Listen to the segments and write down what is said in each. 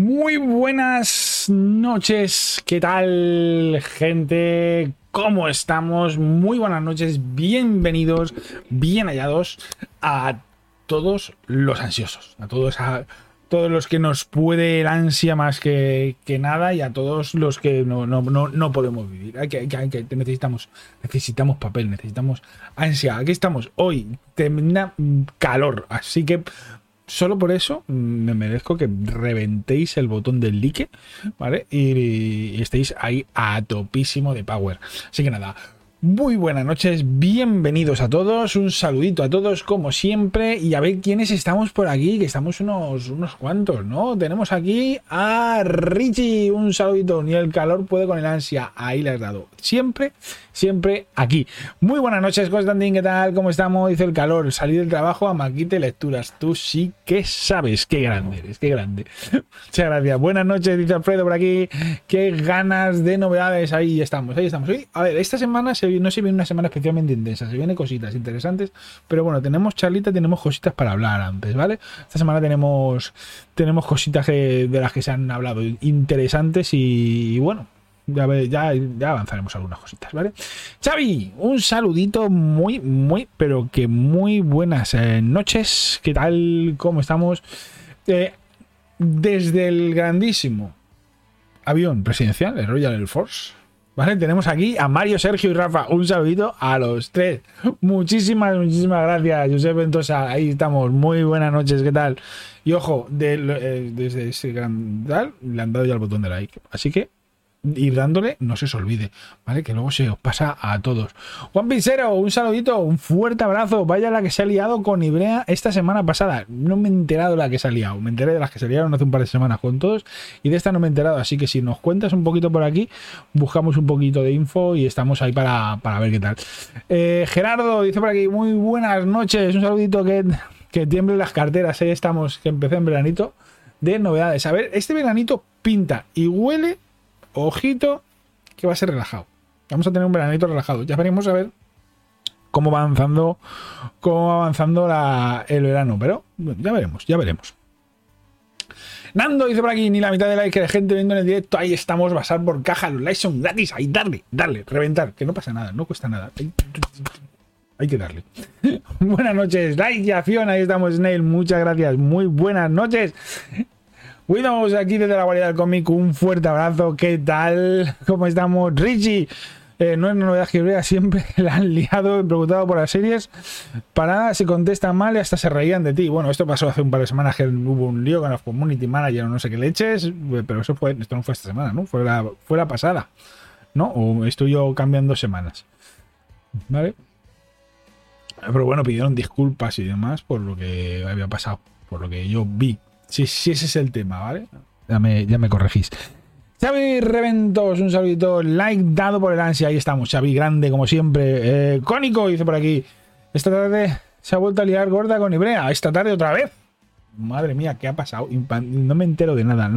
Muy buenas noches, ¿qué tal, gente? ¿Cómo estamos? Muy buenas noches, bienvenidos, bien hallados a todos los ansiosos, a todos los que nos puede el ansia más que nada y a todos los que no podemos vivir. Necesitamos papel, necesitamos ansia. Aquí estamos hoy, termina calor, así que solo por eso me merezco que reventéis el botón del like, ¿vale? Y estéis ahí a topísimo de power. Así que nada, muy buenas noches, bienvenidos a todos, un saludito a todos como siempre y a ver quiénes estamos por aquí, que estamos unos cuantos, ¿no? Tenemos aquí a Richie, un saludito, ni el calor puede con el ansia, ahí le has dado, siempre aquí. Muy buenas noches, Constantín, ¿qué tal? ¿Cómo estamos? Dice el calor, salí del trabajo a Maquite Lecturas, tú sí que sabes, qué grande eres, qué grande. Muchas gracias, buenas noches, dice Alfredo por aquí, qué ganas de novedades, ahí estamos. Hoy, a ver, esta semana no se viene una semana especialmente intensa, se vienen cositas interesantes, pero bueno, tenemos charlita, tenemos cositas para hablar antes, ¿vale? Esta semana tenemos cositas de las que se han hablado interesantes y bueno, ya avanzaremos algunas cositas, ¿vale? Xavi, un saludito pero que muy buenas noches, ¿qué tal? ¿Cómo estamos? Desde el grandísimo avión presidencial, el Royal Air Force, ¿vale? Tenemos aquí a Mario, Sergio y Rafa. Un saludito a los tres. Muchísimas gracias, Josep Ventosa. Ahí estamos. Muy buenas noches, ¿qué tal? Y ojo, desde ese gran tal, le han dado ya el botón de like. Así que ir dándole, no se os olvide, ¿vale? Que luego se os pasa a todos. Juan Pincero, un saludito, un fuerte abrazo. Vaya la que se ha liado con Ibrea esta semana pasada. No me he enterado de la que se ha liado. Me enteré de las que se liaron hace un par de semanas con todos y de esta no me he enterado. Así que si nos cuentas un poquito por aquí, buscamos un poquito de info y estamos ahí para ver qué tal. Gerardo dice por aquí, muy buenas noches. Un saludito, que tiemblen las carteras. Ahí estamos, que empecé en veranito de novedades. A ver, este veranito pinta y huele. Ojito, que va a ser relajado. Vamos a tener un veranito relajado. Ya veremos a ver cómo va avanzando el verano. Pero ya veremos. Nando dice por aquí, ni la mitad de likes que de gente viendo en el directo. Ahí estamos, pasar por caja. Los likes son gratis. Ahí, darle, reventar. Que no pasa nada, no cuesta nada. Hay que darle. Buenas noches, like y acción. Ahí estamos, Snail. Muchas gracias. Muy buenas noches. Windows aquí desde la guarida del cómic, un fuerte abrazo, ¿qué tal? ¿Cómo estamos? Richie, no es una novedad que Ibrea, siempre la han liado, preguntado por las series, para nada se contesta mal y hasta se reían de ti. Bueno, esto pasó hace un par de semanas que hubo un lío con los community manager o no sé qué leches, pero esto no fue esta semana, ¿no? Fue la pasada, ¿no? O estoy yo cambiando semanas, ¿vale? Pero bueno, pidieron disculpas y demás por lo que había pasado, por lo que yo vi. Sí, ese es el tema, ¿vale? Ya me corregís. Xavi Reventos, un saludito, like dado por el ansia. Ahí estamos, Xavi, grande como siempre. Cónico, dice por aquí. Esta tarde se ha vuelto a liar gorda con Ibrea. Esta tarde otra vez. Madre mía, ¿qué ha pasado? No me entero de nada.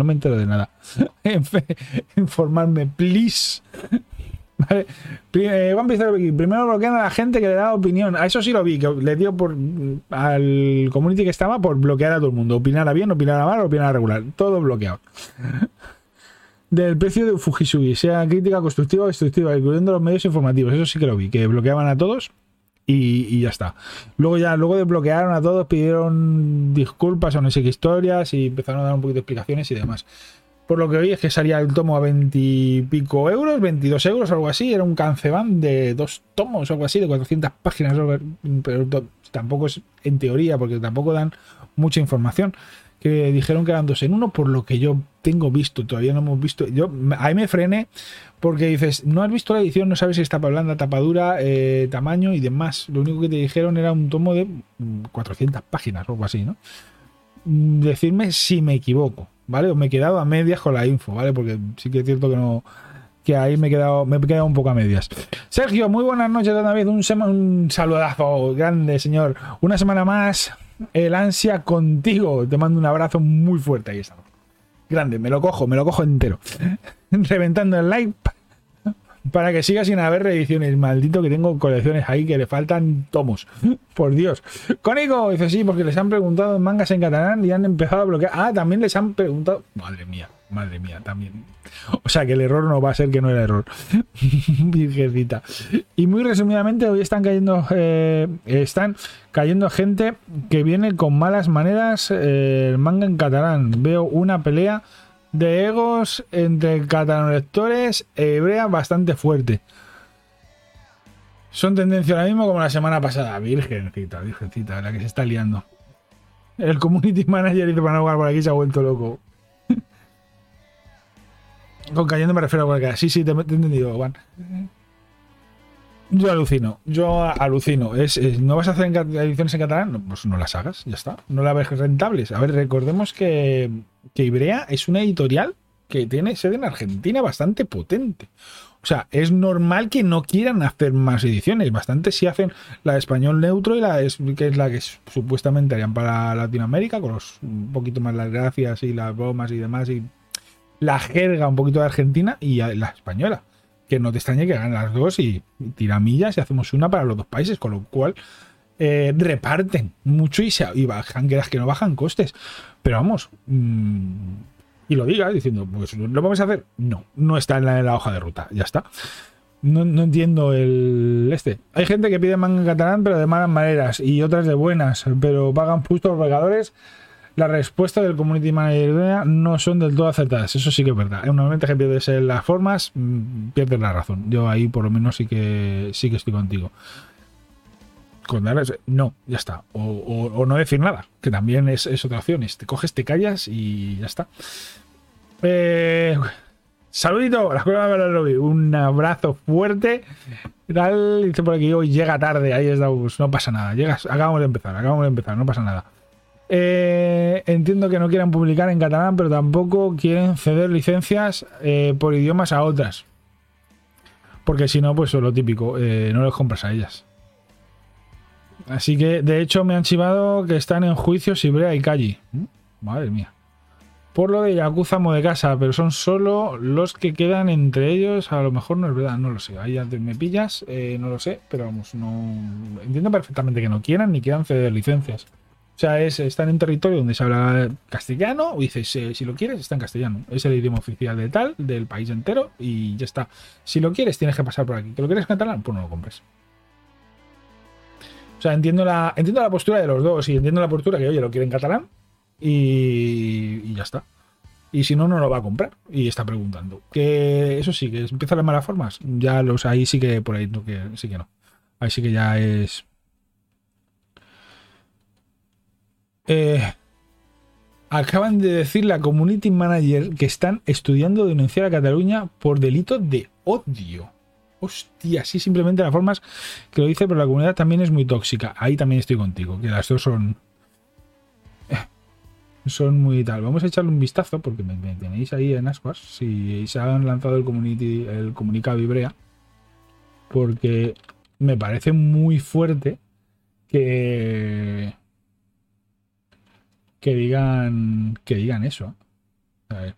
Informarme, please. Vale. Primero bloquean a la gente que le da opinión. A eso sí lo vi, que le dio al community que estaba por bloquear a todo el mundo. Opinara bien, opinara mal, opinara regular. Todo bloqueado. Del precio de Fujisugi, sea crítica constructiva o destructiva, incluyendo los medios informativos. Eso sí que lo vi, que bloqueaban a todos y ya está. Luego desbloquearon a todos, pidieron disculpas o no sé qué historias y empezaron a dar un poquito de explicaciones y demás. Por lo que oí es que salía el tomo a 20 y pico euros, 22 euros, algo así. Era un canceban de 2 tomos o algo así, de 400 páginas. Pero tampoco es en teoría, porque tampoco dan mucha información. Que dijeron que eran 2 en 1, por lo que yo tengo visto. Todavía no hemos visto. Ahí me frené porque dices, no has visto la edición, no sabes si está blanda, tapadura, tamaño y demás. Lo único que te dijeron era un tomo de 400 páginas o algo así, ¿no? Decirme si me equivoco, ¿vale? O me he quedado a medias con la info, ¿vale? Porque sí que es cierto que ahí me he quedado un poco a medias. Sergio, muy buenas noches otra vez, un saludazo grande, señor. Una semana más, el ansia contigo. Te mando un abrazo muy fuerte, ahí estamos. Grande, me lo cojo entero. Reventando el like Para que siga sin haber reediciones. Maldito que tengo colecciones ahí que le faltan tomos. Por Dios. Cónico dice sí, porque les han preguntado en mangas en catalán y han empezado a bloquear. Ah, también les han preguntado. Madre mía, también. O sea que el error no va a ser que no era error. Virgencita. Y muy resumidamente, hoy están cayendo gente que viene con malas maneras el manga en catalán. Veo una pelea de egos entre catalanolectores e Ibrea bastante fuerte. Son tendencia ahora mismo como la semana pasada. Virgencita, la que se está liando. El community manager dice para no jugar por aquí se ha vuelto loco. Con cayendo me refiero a cualquiera. Sí, te he entendido, Juan. Yo alucino. ¿No vas a hacer ediciones en catalán? No, pues no las hagas, ya está. No las ves rentables. A ver, recordemos que Ibrea es una editorial que tiene sede en Argentina bastante potente. O sea, es normal que no quieran hacer más ediciones. Bastante si hacen la de español neutro y que es la que supuestamente harían para Latinoamérica, con un poquito más las gracias y las bromas y demás, y la jerga un poquito de Argentina y la española. Que no te extrañe que hagan las dos y tiramillas y hacemos una para los dos países, con lo cual reparten mucho y bajan, que no bajan costes. Pero vamos, y lo digas diciendo, pues ¿lo vamos a hacer? No está en la hoja de ruta, ya está. No entiendo Hay gente que pide manga en catalán, pero de malas maneras, y otras de buenas, pero pagan justos los regadores. La respuesta del community manager no son del todo acertadas. Eso sí que es verdad. Normalmente que pierdes las formas, pierdes la razón. Yo ahí por lo menos sí que estoy contigo. Con darles, no, ya está. O no decir nada, que también es otra opción. Te coges, te callas y ya está. Saludito, la escuela de Lobby. Un abrazo fuerte. Tal, dice por aquí, hoy llega tarde. Ahí estamos, no pasa nada. Acabamos de empezar, no pasa nada. Entiendo que no quieran publicar en catalán, pero tampoco quieren ceder licencias por idiomas a otras. Porque si no, pues es lo típico, no les compras a ellas. Así que, de hecho, me han chivado que están en juicios Ibrea y Calle. Madre mía. Por lo de Yakuza Amo de Casa, pero son solo los que quedan entre ellos. A lo mejor no es verdad, no lo sé. Ahí ya me pillas, no lo sé, pero vamos, no. Entiendo perfectamente que no quieran ni quieran ceder licencias. O sea, está en un territorio donde se habla castellano, o dices, si lo quieres, está en castellano. Es el idioma oficial del país entero, y ya está. Si lo quieres, tienes que pasar por aquí. ¿Que lo quieres en catalán? Pues no lo compres. O sea, entiendo la postura de los dos, y entiendo la postura que, oye, lo quiere en catalán, y ya está. Y si no, no lo va a comprar. Y está preguntando. Que eso sí, que empiezan las malas formas. Ya ahí sí que por ahí sí que no. Ahí sí que ya es. Acaban de decir la community manager que están estudiando denunciar a Cataluña por delito de odio. Hostia, sí, simplemente las formas que lo dice, pero la comunidad también es muy tóxica. Ahí también estoy contigo, que las dos son muy tal. Vamos a echarle un vistazo porque me tenéis ahí en ascuas. Si se han lanzado el comunicado Ibrea, porque me parece muy fuerte que digan eso. A ver.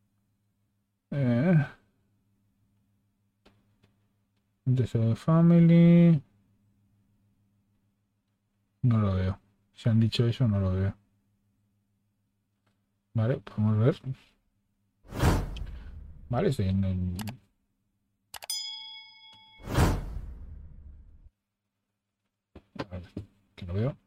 The Family. No lo veo. Si han dicho eso, no lo veo. Vale, podemos ver. Vale, estoy en el. Vale, aquí lo veo.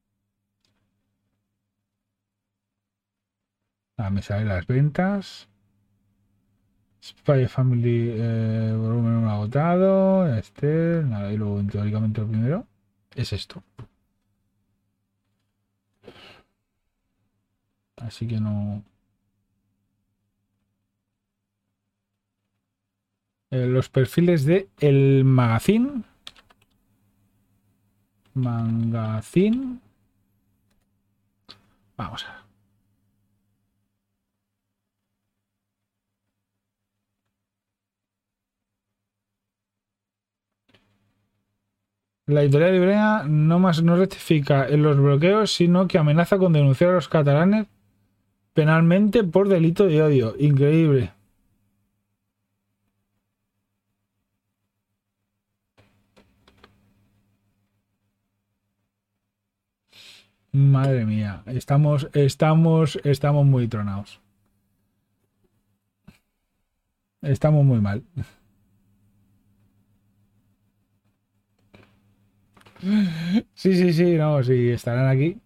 Me salen las ventas. Spy Family, volumen 1 agotado. Nada, y luego teóricamente lo primero es esto. Así que no. Los perfiles de el magazine. Vamos a ver. La editorial Ibrea no rectifica en los bloqueos, sino que amenaza con denunciar a los catalanes penalmente por delito de odio. Increíble. Madre mía, estamos muy tronados. Estamos muy mal. Sí, sí, sí, no, sí, estarán aquí.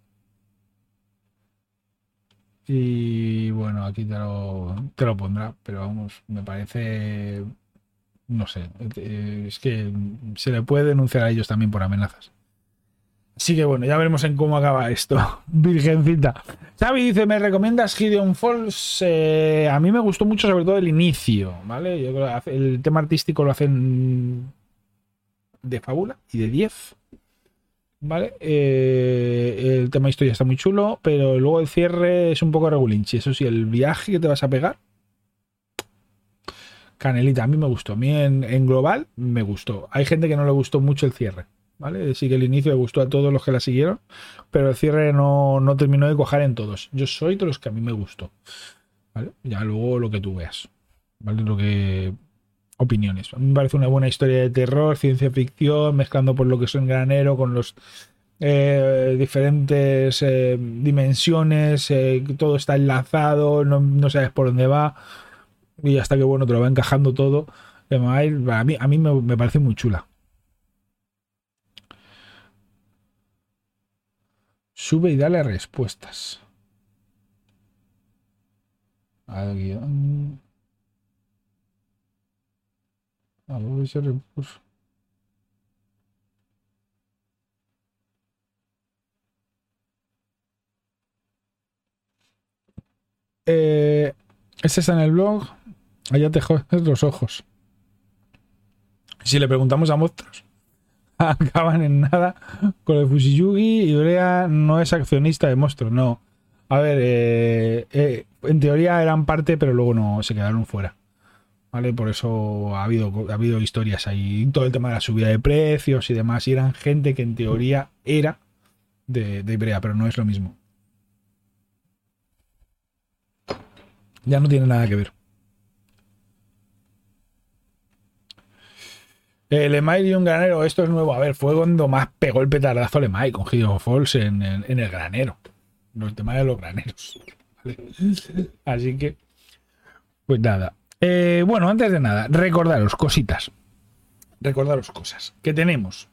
Y bueno, aquí te lo pondrá, pero vamos, me parece, no sé, es que se le puede denunciar a ellos también por amenazas. Así que bueno, ya veremos en cómo acaba esto. Virgencita. Xavi dice, ¿me recomiendas Gideon Falls? A mí me gustó mucho sobre todo el inicio, ¿vale? Yo creo que el tema artístico lo hacen de fábula y de 10. ¿Vale? El tema historia está muy chulo, pero luego el cierre es un poco regulinchi. Eso sí, el viaje que te vas a pegar, canelita, a mí me gustó. A mí en global me gustó. Hay gente que no le gustó mucho el cierre, ¿vale? Sí que el inicio le gustó a todos los que la siguieron, pero el cierre no terminó de cuajar en todos. Yo soy de los que a mí me gustó, ¿vale? Ya luego lo que tú veas, ¿vale? Lo que... Opiniones. A mí me parece una buena historia de terror, ciencia ficción, mezclando por lo que son granero con los diferentes dimensiones, todo está enlazado, no sabes por dónde va y hasta que bueno te lo va encajando todo. A mí me parece muy chula. Sube y dale respuestas al guión. A ese recurso. Eh, este está en el blog. Allá te jodes los ojos. Si le preguntamos a monstruos, acaban en nada. Con el Fushiyugi, Ibrea no es accionista de monstruos, no. A ver, en teoría eran parte, pero luego no se quedaron fuera. ¿Vale? Por eso ha habido historias ahí. Todo el tema de la subida de precios y demás. Y eran gente que en teoría era de Ibrea, pero no es lo mismo. Ya no tiene nada que ver. El Emai y un granero, esto es nuevo. A ver, fue cuando más pegó el petardazo el Emai con Gideon Falls en el granero. Los temas de los graneros. ¿Vale? Así que, pues nada. Bueno, antes de nada, recordaros cositas. Recordaros cosas. Que tenemos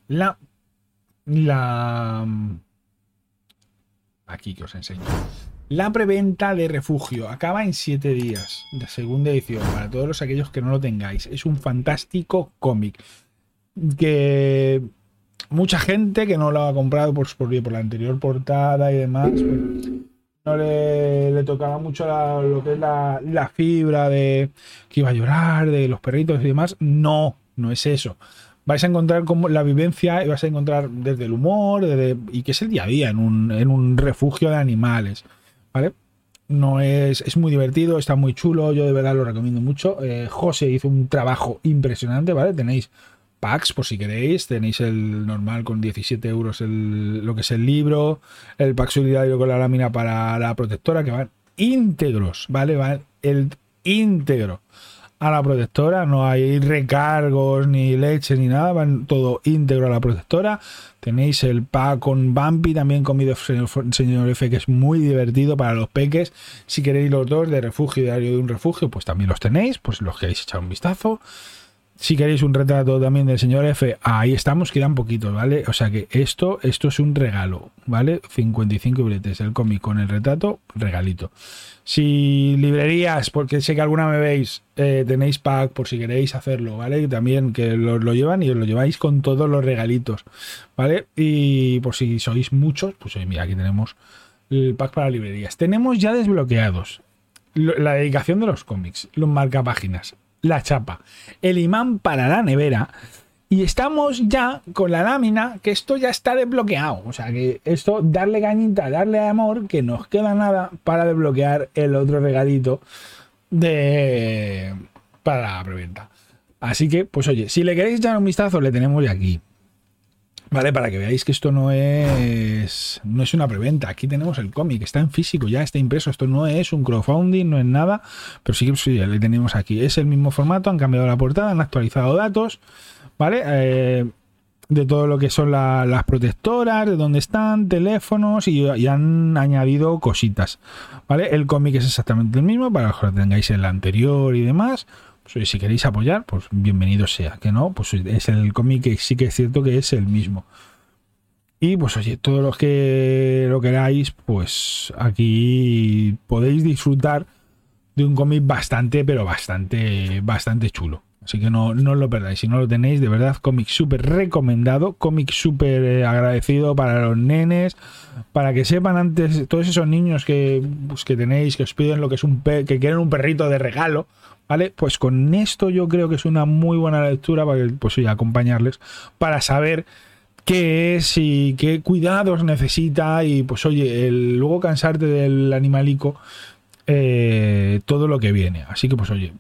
aquí que os enseño. La preventa de Refugio acaba en 7 días. La segunda edición. Para todos aquellos que no lo tengáis. Es un fantástico cómic. Que mucha gente que no lo ha comprado por la anterior portada y demás, pues, no le tocaba mucho lo que es la fibra de que iba a llorar, de los perritos y demás. No es eso. Vais a encontrar como la vivencia y vais a encontrar desde el humor y que es el día a día en un refugio de animales, ¿vale? No es muy divertido, está muy chulo, yo de verdad lo recomiendo mucho. José hizo un trabajo impresionante, ¿vale? Tenéis packs por si queréis, tenéis el normal con 17 euros lo que es el libro, el pack solidario con la lámina para la protectora, que van íntegros, ¿vale? Van el íntegro a la protectora, no hay recargos ni leche ni nada, van todo íntegro a la protectora. Tenéis el pack con Bumpy también comido señor F, que es muy divertido para los peques. Si queréis los dos de refugio y diario de un refugio, pues también los tenéis, pues los queréis echar un vistazo. Si queréis un retrato también del señor F, ahí estamos, quedan poquitos, ¿vale? O sea que esto es un regalo, ¿vale? 55 billetes, el cómic con el retrato, regalito. Si librerías, porque sé que alguna me veis, tenéis pack por si queréis hacerlo, ¿vale? También que lo llevan y os lo lleváis con todos los regalitos, ¿vale? Y por si sois muchos, pues mira, aquí tenemos el pack para librerías. Tenemos ya desbloqueados la dedicación de los cómics, los marcapáginas, la chapa, el imán para la nevera y estamos ya con la lámina, que esto ya está desbloqueado, o sea que esto, darle cañita, darle amor, que nos queda nada para desbloquear el otro regalito para la preventa. Así que, pues oye, si le queréis echar un vistazo, le tenemos ya aquí, ¿vale? Para que veáis que esto no es una preventa. Aquí tenemos el cómic, está en físico, ya está impreso. Esto no es un crowdfunding, no es nada, pero sí que le tenemos aquí. Es el mismo formato, han cambiado la portada, han actualizado datos, ¿vale? de todo lo que son las protectoras, de dónde están, teléfonos y han añadido cositas, ¿vale? El cómic es exactamente el mismo para que lo tengáis en la anterior y demás. Pues, si queréis apoyar, pues bienvenido sea. Que no, pues es el cómic que sí que es cierto que es el mismo. Y pues oye, todos los que lo queráis, pues aquí podéis disfrutar de un cómic bastante, pero bastante chulo. Así que no os lo perdáis. Si no lo tenéis, de verdad, cómic súper recomendado, cómic súper agradecido para los nenes, para que sepan antes, todos esos niños que tenéis, que os piden lo que es que quieren un perrito de regalo, ¿vale? Pues con esto yo creo que es una muy buena lectura para que, pues oye, acompañarles, para saber qué es y qué cuidados necesita y pues oye, luego cansarte del animalico, todo lo que viene. Así que pues oye,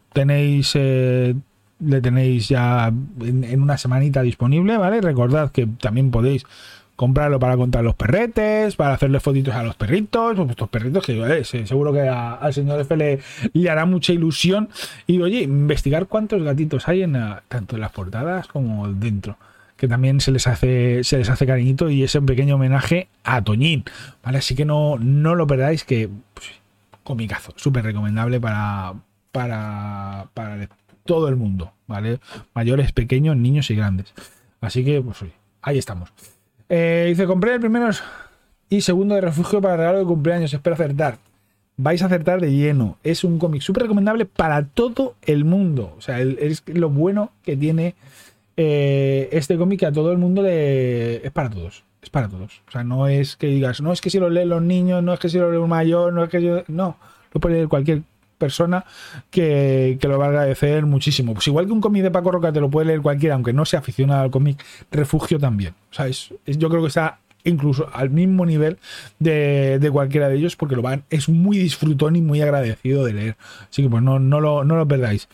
le tenéis ya en una semanita disponible, ¿vale? Recordad que también podéis comprarlo para contar los perretes, para hacerle fotitos a los perritos, pues estos perritos que seguro que al señor F le hará mucha ilusión. Y oye, investigar cuántos gatitos hay tanto en las portadas como dentro, que también se les hace cariñito y es un pequeño homenaje a Toñín, ¿vale? Así que no lo perdáis, que pues, comicazo, súper recomendable para todo el mundo, ¿vale? Mayores, pequeños, niños y grandes. Así que, pues oye, ahí estamos. Dice, compré el primero y segundo de refugio para regalo de cumpleaños, espero acertar. Vais a acertar de lleno. Es un cómic súper recomendable para todo el mundo. O sea, es lo bueno que tiene este cómic, que a todo el mundo es para todos. Es para todos. O sea, no es que digas, no es que si lo leen los niños, no es que si lo lee un mayor, no es que no, lo puede leer cualquier persona que lo va a agradecer muchísimo. Pues igual que un cómic de Paco Roca te lo puede leer cualquiera, aunque no sea aficionado al cómic, Refugio también. O sea, yo creo que está incluso al mismo nivel de cualquiera de ellos, porque es muy disfrutón y muy agradecido de leer. Así que pues no lo perdáis.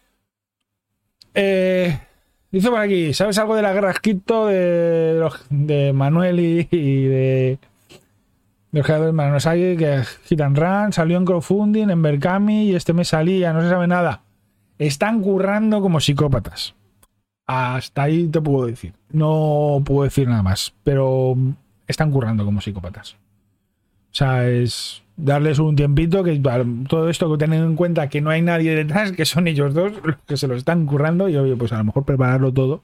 Dice por aquí, ¿sabes algo de la guerra cripto de Manuel y de los creadores de Manuel Sagi, que Hit and Run salió en crowdfunding, en Berkami, y este mes salía, no se sabe nada? Están currando como psicópatas. Hasta ahí te puedo decir. No puedo decir nada más, pero están currando como psicópatas. O sea, es darles un tiempito, que todo esto, que tener en cuenta que no hay nadie detrás, que son ellos dos los que se lo están currando, y oye, pues a lo mejor prepararlo todo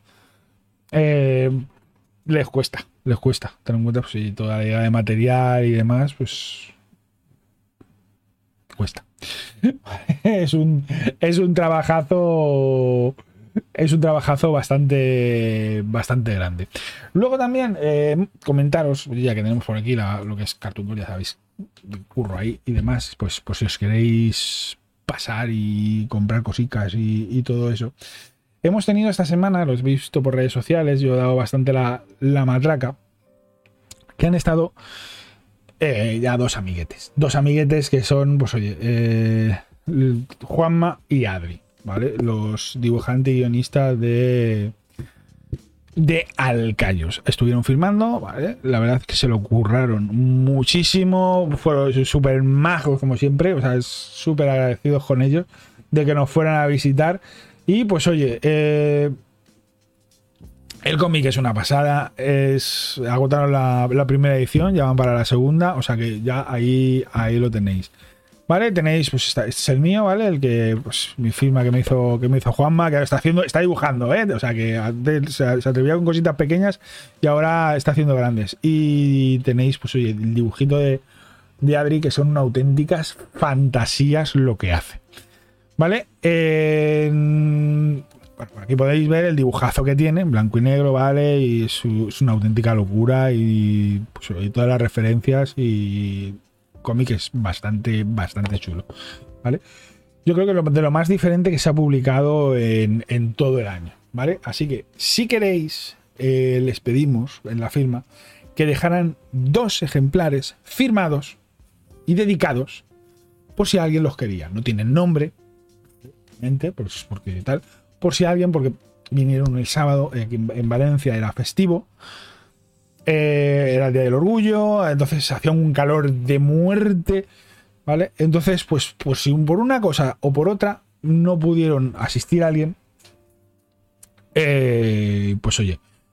les cuesta tener en cuenta, pues, si toda la idea de material y demás, pues cuesta. es un trabajazo. Es un trabajazo bastante grande. Luego también comentaros, ya que tenemos por aquí lo que es Cartoon, ya sabéis, curro ahí y demás, pues si os queréis pasar y comprar cositas y todo eso. Hemos tenido esta semana, lo he visto por redes sociales, yo he dado bastante la matraca, que han estado ya dos amiguetes que son, pues oye, Juanma y Adri, ¿vale? Los dibujantes y guionistas de Alcayos. Estuvieron firmando, ¿vale? La verdad es que se lo curraron muchísimo, fueron súper majos como siempre, o sea, súper agradecidos con ellos de que nos fueran a visitar. Y pues oye, el cómic es una pasada, agotaron la primera edición, ya van para la segunda, o sea que ya ahí lo tenéis. Vale, tenéis, pues este es el mío, ¿vale? El que, pues, mi firma que me hizo Juanma, que ahora está dibujando, ¿eh? O sea que antes se atrevía con cositas pequeñas y ahora está haciendo grandes. Y tenéis, pues oye, el dibujito de Adri, que son auténticas fantasías lo que hace. ¿Vale? Bueno, por aquí podéis ver el dibujazo que tiene, en blanco y negro, ¿vale? Y es una auténtica locura y, pues, y todas las referencias, y cómic es bastante chulo, ¿vale? Yo creo que de lo más diferente que se ha publicado en todo el año, ¿vale? Así que si queréis, les pedimos en la firma que dejaran 2 ejemplares firmados y dedicados por si alguien los quería. No tienen nombre, pues porque tal, por si alguien, porque vinieron el sábado, aquí en Valencia era festivo, era el Día del Orgullo, entonces hacía un calor de muerte, ¿vale? Entonces, pues si por una cosa o por otra no pudieron asistir a alguien, pues oye,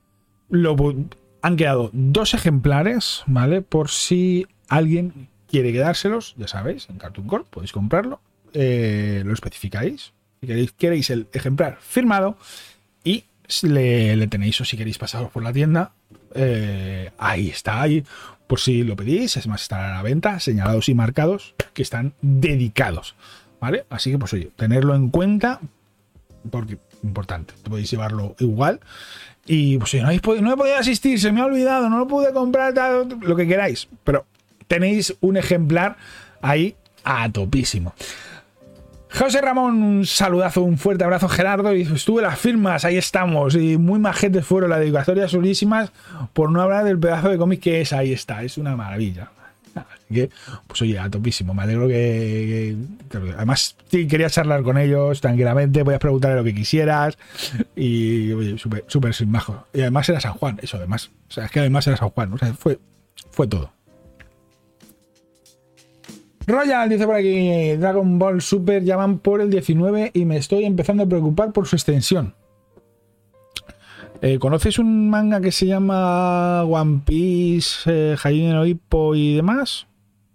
Han quedado 2 ejemplares, ¿vale? Por si alguien quiere quedárselos, ya sabéis, en Cartoon Corp podéis comprarlo. Lo especificáis. Si queréis el ejemplar firmado y le tenéis, o si queréis pasaros por la tienda, ahí está, ahí por si lo pedís. Es más, estarán a la venta, señalados y marcados, que están dedicados, ¿vale? Así que pues oye, tenerlo en cuenta, porque importante, podéis llevarlo igual. Y pues oye, no he podido asistir, se me ha olvidado, no lo pude comprar, lo que queráis, pero tenéis un ejemplar ahí a topísimo. José Ramón, un saludazo, un fuerte abrazo. Gerardo, y estuve las firmas, ahí estamos. Y muy majetes fueron, las dedicatorias chulísimas, por no hablar del pedazo de cómic que es, ahí está, es una maravilla. Así que, pues oye, a topísimo. Me alegro que además, sí, quería charlar con ellos tranquilamente, podías preguntarle lo que quisieras. Y oye, súper sin majo. Y además era San Juan, eso además. O sea, es que además era San Juan, o sea, fue todo. Royal dice por aquí: Dragon Ball Super ya van por el 19 y me estoy empezando a preocupar por su extensión. ¿Conoces un manga que se llama One Piece, Hajime no Ippo y demás?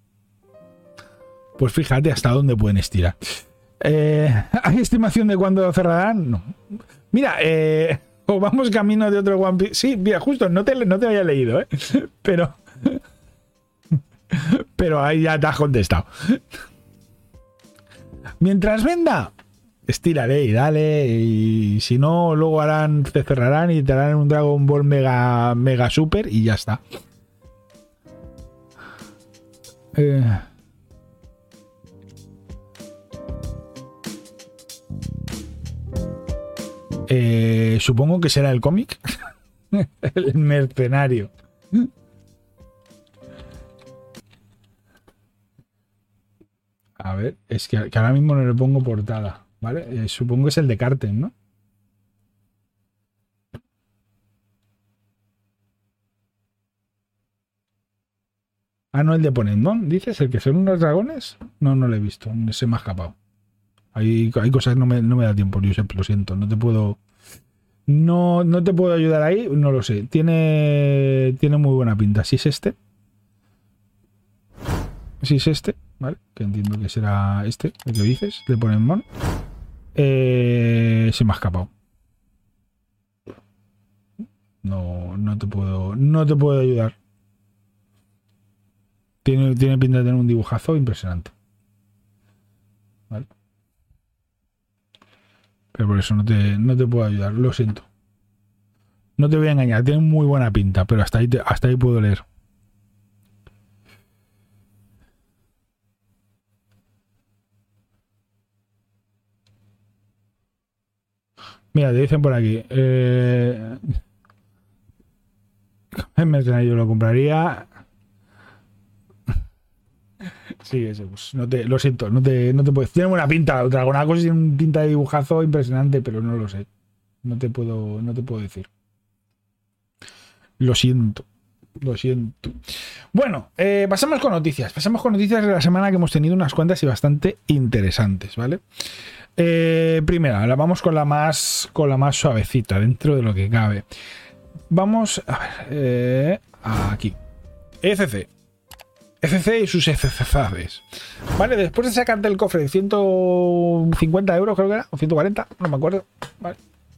Pues fíjate hasta dónde pueden estirar. ¿Hay estimación de cuándo cerrarán? No. Mira, o vamos camino de otro One Piece. Sí, mira, justo, no te había leído, pero ahí ya te has contestado. Mientras venda, estiraré y dale. Y si no, luego te cerrarán y te harán un Dragon Ball Mega Super y ya está. Supongo que será el cómic. El mercenario. A ver, es que ahora mismo no le pongo portada, ¿vale? Supongo que es el de Carten, ¿no? Ah, no, el de Ponendón, ¿dices? ¿El que son unos dragones? No, no lo he visto, se me ha escapado. Hay cosas que no me da tiempo, Josep, lo siento, no te puedo ayudar ahí, no lo sé. Tiene muy buena pinta. Si es este, ¿vale? Que entiendo que será este, el que dices, de Ponendón. Se me ha escapado. No te puedo ayudar. Tiene pinta de tener un dibujazo impresionante. ¿Vale? Pero por eso no te puedo ayudar, lo siento. No te voy a engañar, tiene muy buena pinta, pero hasta ahí puedo leer. Mira, te dicen por aquí. El mercenario lo compraría. Sí, ese, pues lo siento, no te puedo. Tiene buena pinta, Dragonagos tiene una pinta de dibujazo impresionante, pero no lo sé. No te puedo decir. Lo siento. Bueno, pasamos con noticias. Pasamos con noticias de la semana, que hemos tenido unas cuantas y bastante interesantes, ¿vale? Primera, vamos con la más suavecita, dentro de lo que cabe. Vamos a ver. Aquí. ECC y sus ECCs. Vale, después de sacarte el cofre de 150 euros, creo que era, o 140, no me acuerdo. Vale.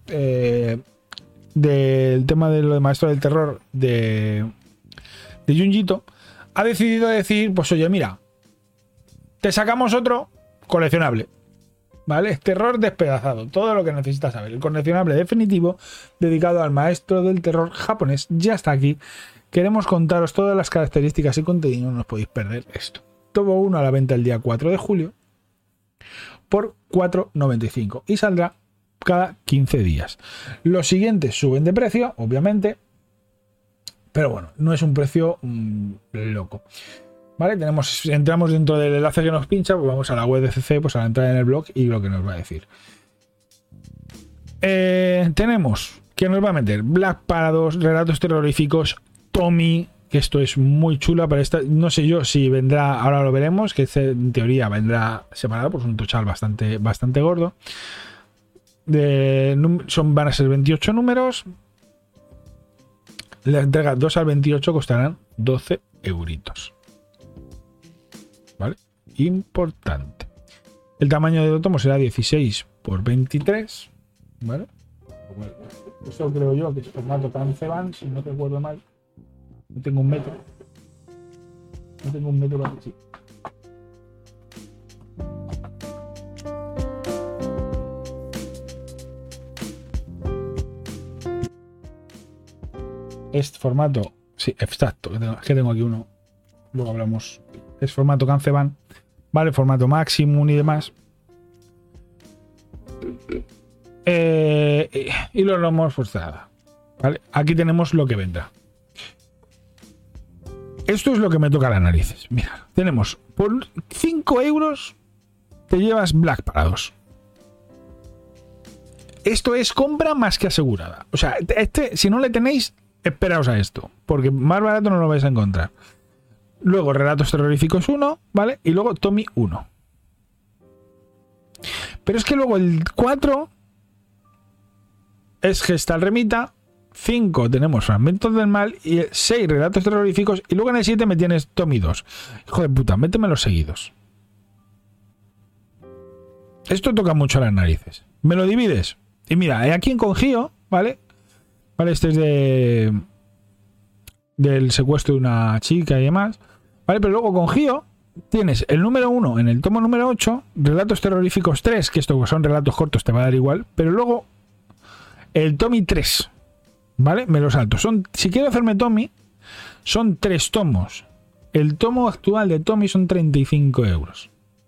Del tema de lo de Maestro del Terror de Junjito, ha decidido decir, pues oye, mira, te sacamos otro coleccionable, ¿vale? Terror despedazado, todo lo que necesitas saber. El coleccionable definitivo dedicado al Maestro del Terror japonés ya está aquí. Queremos contaros todas las características y contenido, no os podéis perder esto. Tomo uno a la venta el día 4 de julio por 4,95 y saldrá cada 15 días. Los siguientes suben de precio, obviamente, pero bueno, no es un precio loco. ¿Vale? Entramos dentro del enlace que nos pincha, pues vamos a la web de CC, pues a la entrada en el blog y lo que nos va a decir. Tenemos que nos va a meter Black Paradox, relatos terroríficos, Tommy, que esto es muy chula para esta. No sé yo si vendrá, ahora lo veremos, que en teoría vendrá separado, pues un total bastante gordo. Van a ser 28 números. La entrega 2 al 28 costarán 12 euritos. ¿Vale? Importante. El tamaño del tomo será 16 por 23. ¿Vale? Eso creo yo que es formato Kanzeban, si no recuerdo mal. No tengo un metro. No tengo un metro para sí. Este formato, sí, exacto, que tengo aquí uno. Luego hablamos. Es formato Kanzeban, vale, formato Maximum y demás. Y los lomos, pues nada. Vale, aquí tenemos lo que vendrá. Esto es lo que me toca las narices. Mira, tenemos por 5 euros te llevas Black para 2. Esto es compra más que asegurada. O sea, si no le tenéis, esperaos a esto, porque más barato no lo vais a encontrar. Luego Relatos Terroríficos 1, ¿vale? Y luego Tommy 1. Pero es que luego el 4 es Gestal Remita, 5 tenemos Fragmentos del Mal y 6 Relatos Terroríficos y luego en el 7 me tienes Tommy 2. Hijo de puta, méteme los seguidos. Esto toca mucho a las narices. ¿Me lo divides? Y mira, aquí en Congío, ¿vale? Vale, este es del secuestro de una chica y demás. Vale, pero luego con Gio tienes el número 1 en el tomo número 8, Relatos Terroríficos 3, que estos son relatos cortos, te va a dar igual, pero luego el Tommy 3, ¿vale? Me lo salto. Si quiero hacerme Tommy, son 3 tomos. El tomo actual de Tommy son 35 euros.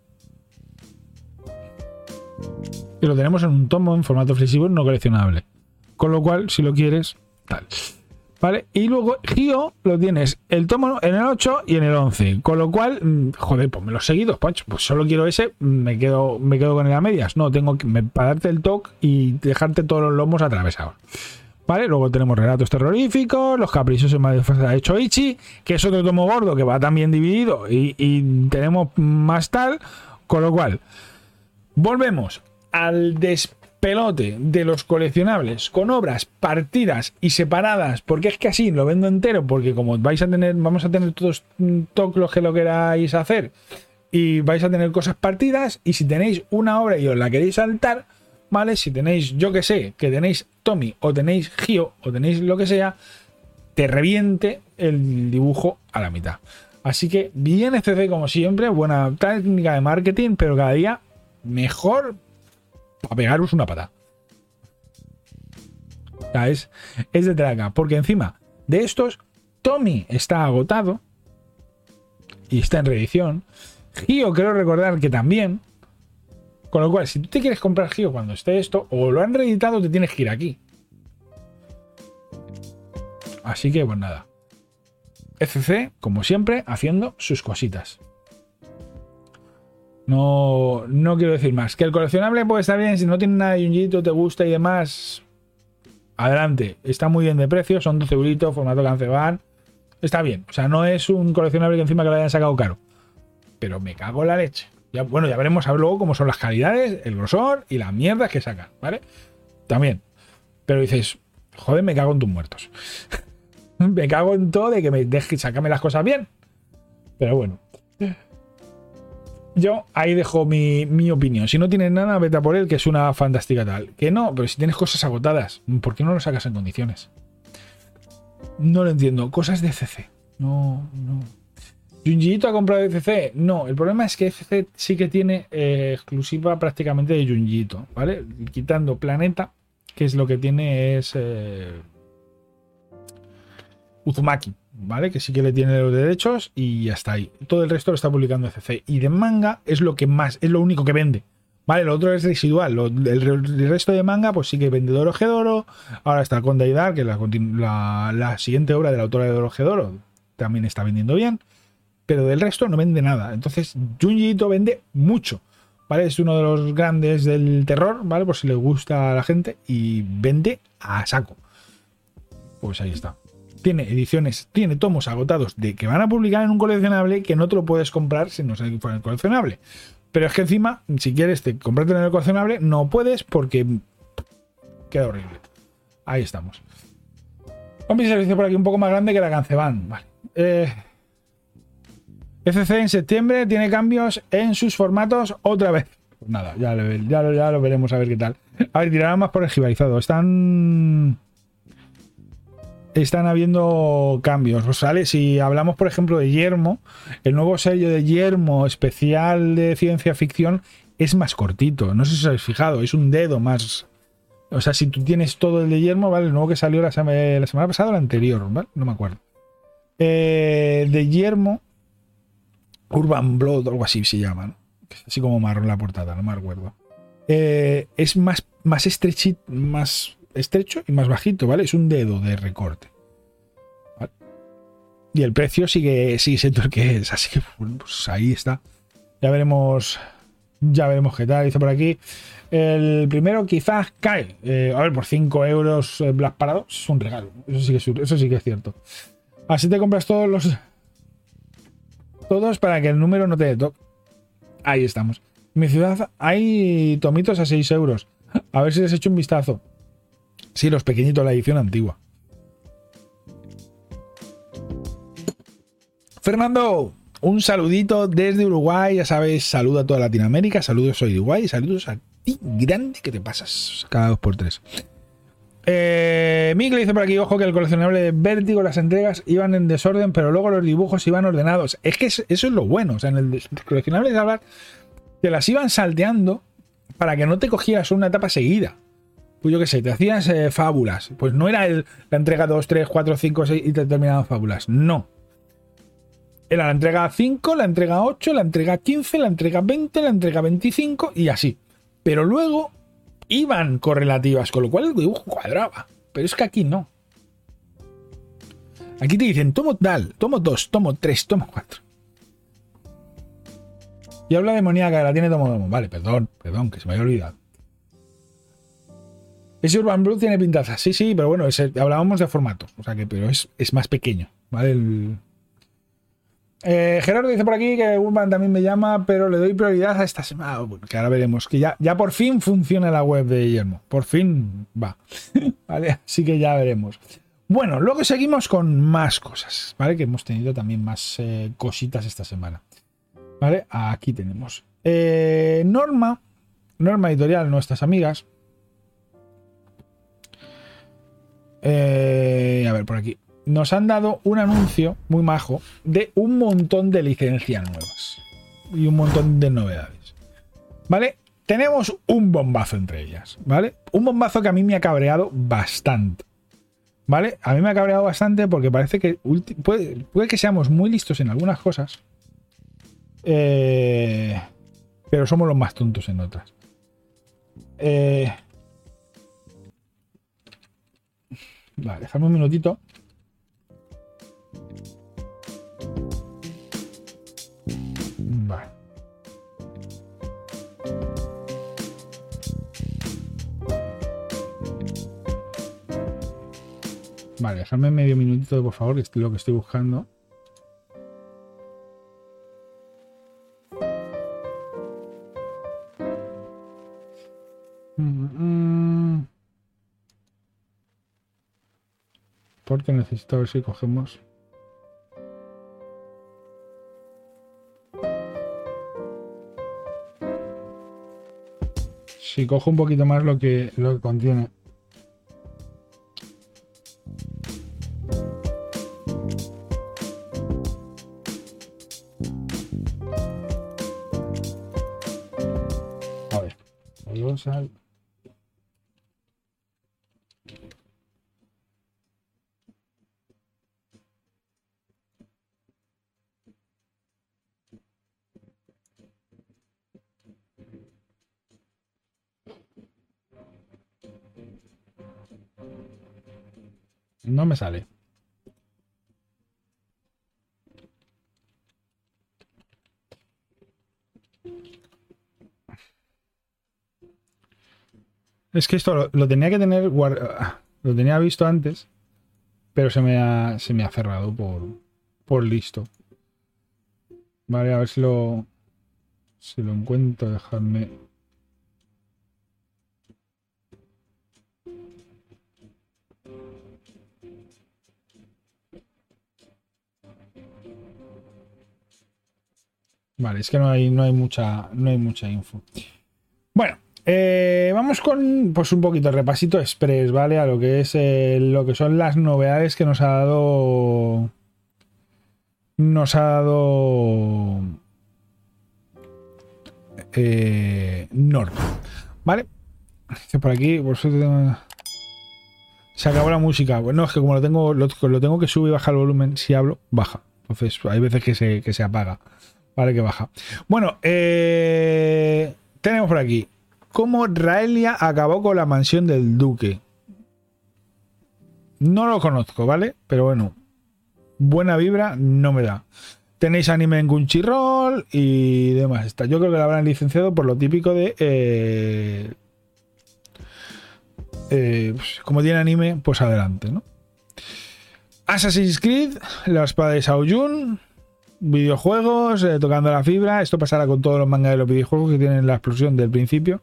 Y lo tenemos en un tomo en formato flexible no coleccionable. Con lo cual, si lo quieres, tal. ¿Vale? Y luego Gio lo tienes el tomo en el 8 y en el 11. Con lo cual, joder, pues me los seguidos, pues solo quiero ese, me quedo con el a medias. No, tengo que para darte el toque y dejarte todos los lomos atravesados. ¿Vale? Luego tenemos Relatos Terroríficos, Los Caprichosos de Choichi, que es otro tomo gordo que va también dividido y tenemos más tal. Con lo cual, volvemos al despelote de los coleccionables con obras partidas y separadas, porque es que así lo vendo entero, porque como vamos a tener todos los que lo queráis hacer y vais a tener cosas partidas, y si tenéis una obra y os la queréis saltar, ¿vale? Si tenéis, yo que sé, que tenéis Tommy o tenéis Gio o tenéis lo que sea, te reviente el dibujo a la mitad. Así que bien ECC como siempre, buena técnica de marketing, pero cada día mejor a pegaros una pata. O sea, es de traca, porque encima de estos Tommy está agotado y está en reedición. Gio quiero recordar que también. Con lo cual, si tú te quieres comprar Gio cuando esté esto, o lo han reeditado, te tienes que ir aquí. Así que pues nada, ECC como siempre haciendo sus cositas. No quiero decir más. Que el coleccionable puede estar bien, si no tiene nada de Junjito, te gusta y demás, adelante. Está muy bien de precio, son 12 euritos, formato Kanzeban. Está bien, o sea, no es un coleccionable que encima que lo hayan sacado caro. Pero me cago en la leche. Ya veremos luego cómo son las calidades, el grosor y las mierdas que sacan, ¿vale? También. Pero dices, joder, me cago en tus muertos. Me cago en todo de que me dejes sacarme las cosas bien. Pero bueno. Yo ahí dejo mi opinión. Si no tienes nada, vete a por él, que es una fantástica tal. Que no, pero si tienes cosas agotadas, ¿por qué no lo sacas en condiciones? No lo entiendo. Cosas de CC. No. ¿Junjiito ha comprado ECC? No, el problema es que ECC sí que tiene exclusiva prácticamente de Junjiito, ¿vale? Quitando Planeta, que es lo que tiene es Uzumaki, ¿vale? Que sí que le tiene los derechos y hasta ahí. Todo el resto lo está publicando ECC. Y de manga es lo que más, es lo único que vende. Vale, lo otro es residual. El resto de manga, pues sí que vende Dorohedoro. Ahora está con Daidar, que la siguiente obra de la autora de Dorohedoro también está vendiendo bien. Pero del resto no vende nada. Entonces, Junjiito vende mucho. ¿Vale? Es uno de los grandes del terror, ¿vale? Por si le gusta a la gente. Y vende a saco. Pues ahí está. Tiene ediciones, tiene tomos agotados de que van a publicar en un coleccionable que no te lo puedes comprar si no sale fuera del coleccionable. Pero es que encima, si quieres comprarte en el coleccionable, no puedes porque queda horrible. Ahí estamos. Hombre, servicio por aquí un poco más grande que la Canceban. Vale. FC en septiembre tiene cambios en sus formatos otra vez. Pues nada, ya lo veremos a ver qué tal. A ver, tirarán más por el gibalizado. Están habiendo cambios. Pues sale, si hablamos, por ejemplo, de Yermo, el nuevo sello de Yermo especial de ciencia ficción es más cortito. No sé si os habéis fijado, es un dedo más. O sea, si tú tienes todo el de Yermo, ¿vale? El nuevo que salió la semana pasada o la anterior, ¿vale? No me acuerdo. De Yermo, Urban Blood o algo así se llama, ¿no? Así como marrón la portada, no me acuerdo. Es más estrecho y más bajito, ¿vale? Es un dedo de recorte. ¿Vale? Y el precio sigue siendo el que es. Así que, bueno, pues ahí está. Ya veremos qué tal. Dice por aquí. El primero quizás cae. A ver, por 5 euros Black Paradox es un regalo. Eso sí que es cierto. Así te compras todos para que el número no te toque. Ahí estamos. En mi ciudad hay tomitos a 6 euros. A ver si les echo un vistazo. Sí, los pequeñitos, la edición antigua. Fernando, un saludito desde Uruguay. Ya sabes, saludo a toda Latinoamérica. Saludos a Uruguay y saludos a ti, grande, que te pasas cada 2x3. Miguel dice por aquí, ojo, que el coleccionable de Vértigo, las entregas iban en desorden, pero luego los dibujos iban ordenados. Es que eso es lo bueno. O sea, en el coleccionable de hablar, te las iban salteando para que no te cogieras una etapa seguida. Pues yo qué sé, te hacías fábulas. Pues no era la entrega 2, 3, 4, 5, 6 y te terminaban fábulas. No. Era la entrega 5, la entrega 8, la entrega 15, la entrega 20, la entrega 25 y así. Pero luego iban correlativas, con lo cual el dibujo cuadraba. Pero es que aquí no. Aquí te dicen tomo tal, tomo 2, tomo 3, tomo 4. Y habla demoníaca, la tiene tomo. Vale, perdón, que se me había olvidado. Ese Urban Blood tiene pintaza. Sí, pero bueno, hablábamos de formatos. O sea que, pero es más pequeño. ¿Vale? Gerardo dice por aquí que Urban también me llama, pero le doy prioridad a esta semana. Bueno, que ahora veremos. Que ya por fin funciona la web de Guillermo. Por fin va. ¿Vale? Así que ya veremos. Bueno, luego seguimos con más cosas. ¿Vale? Que hemos tenido también más cositas esta semana. ¿Vale? Aquí tenemos. Norma Editorial, nuestras amigas. A ver, por aquí. Nos han dado un anuncio muy majo de un montón de licencias nuevas. Y un montón de novedades. ¿Vale? Tenemos un bombazo entre ellas. ¿Vale? Un bombazo que a mí me ha cabreado bastante. ¿Vale? A mí me ha cabreado bastante porque parece que puede que seamos muy listos en algunas cosas. Pero somos los más tontos en otras. Vale, dejadme un minutito. Vale. Vale, dejadme medio minutito, por favor, que es lo que estoy buscando. Porque necesito ver si cogemos. Si cojo un poquito más lo que contiene. A ver. Vamos a... No me sale. Es que esto lo tenía que tener lo tenía visto antes, pero se me ha cerrado por listo. Vale, a ver si lo encuentro, dejadme. Vale, es que no hay mucha info. Bueno, vamos con pues un poquito de repasito express, ¿vale? A lo que es lo que son las novedades que nos ha dado Norma, ¿vale? Que por aquí, por suerte se acabó la música. Bueno, es que como lo tengo que subir y bajar el volumen, si hablo, baja. Entonces, hay veces que se apaga. Vale, que baja. Bueno, tenemos por aquí cómo Raelia acabó con la mansión del duque. No lo conozco, ¿vale? Pero bueno, buena vibra no me da. Tenéis anime en Crunchyroll y demás. Yo creo que la habrán licenciado por lo típico de... pues, como tiene anime, pues adelante, ¿no? Assassin's Creed, la espada de Shao Jun, videojuegos, tocando la fibra. Esto pasará con todos los mangas de los videojuegos que tienen la explosión del principio.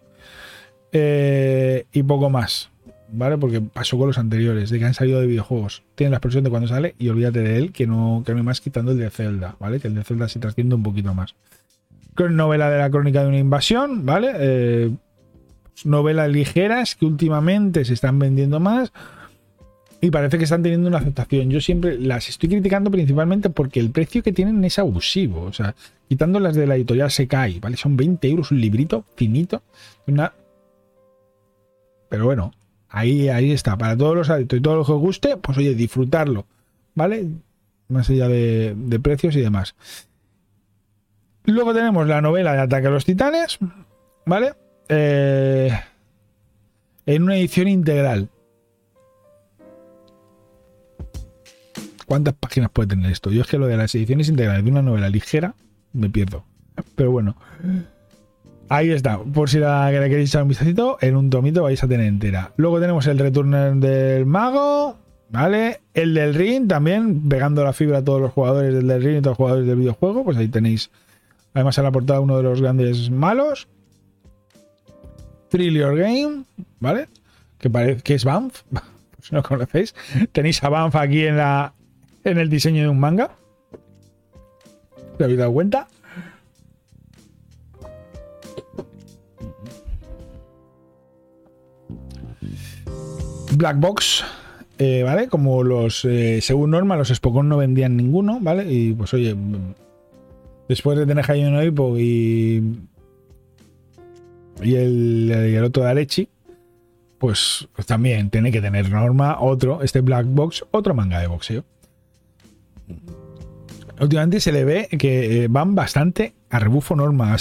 Y poco más, ¿vale? Porque pasó con los anteriores, de que han salido de videojuegos. Tienen la explosión de cuando sale y olvídate de él, que no hay más quitando el de Zelda, ¿vale? Que el de Zelda se trasciende un poquito más. Novela de la crónica de una invasión, ¿vale? Novelas ligeras que últimamente se están vendiendo más y parece que están teniendo una aceptación. Yo siempre las estoy criticando principalmente porque el precio que tienen es abusivo. O sea, quitando las de la editorial Sekai, ¿vale? Son 20 euros un librito finito. Pero bueno, ahí está. Para todos los adictos y todos los que os guste, pues oye, disfrutarlo, ¿vale? Más allá de precios y demás. Luego tenemos la novela de Ataque a los Titanes, ¿vale? En una edición integral. ¿Cuántas páginas puede tener esto? Yo es que lo de las ediciones integrales de una novela ligera me pierdo. Pero bueno, ahí está. Por si la queréis echar un vistacito, en un tomito vais a tener entera. Luego tenemos el Returner del Mago, ¿vale? El del Ring también, pegando la fibra a todos los jugadores del Ring y todos los jugadores del videojuego. Pues ahí tenéis, además, en la portada uno de los grandes malos. Thrill Your Game, ¿vale? Que parece que es Banff, si no lo conocéis. Tenéis a Banff aquí en el diseño de un manga. ¿Te habéis dado cuenta? Black Box, ¿vale? Como según Norma, los Spokon no vendían ninguno, ¿vale? Y pues oye, después de tener Hayao no Ippo y el otro de Alechi, pues también tiene que tener Norma este Black Box, otro manga de boxeo. Últimamente se le ve que van bastante a rebufo Norma.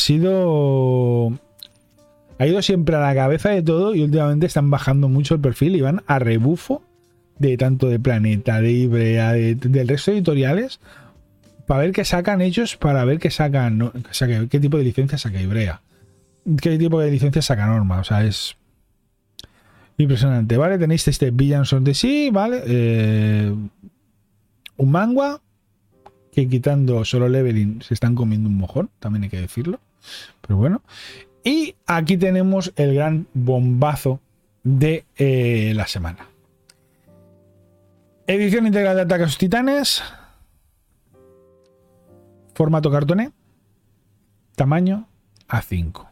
Ha ido siempre a la cabeza de todo y últimamente están bajando mucho el perfil y van a rebufo de tanto de Planeta, de Ibrea, del resto de editoriales, para ver qué sacan ellos, para ver qué sacan, ¿no? Qué tipo de licencia saca Ibrea, qué tipo de licencia saca Norma. O sea, es impresionante, ¿vale? Tenéis este Villains of the Sea, ¿vale? Un manga que quitando Solo Leveling se están comiendo un mojón, también hay que decirlo. Pero bueno. Y aquí tenemos el gran bombazo de la semana. Edición integral de Ataque a los Titanes. Formato cartoné. Tamaño A5.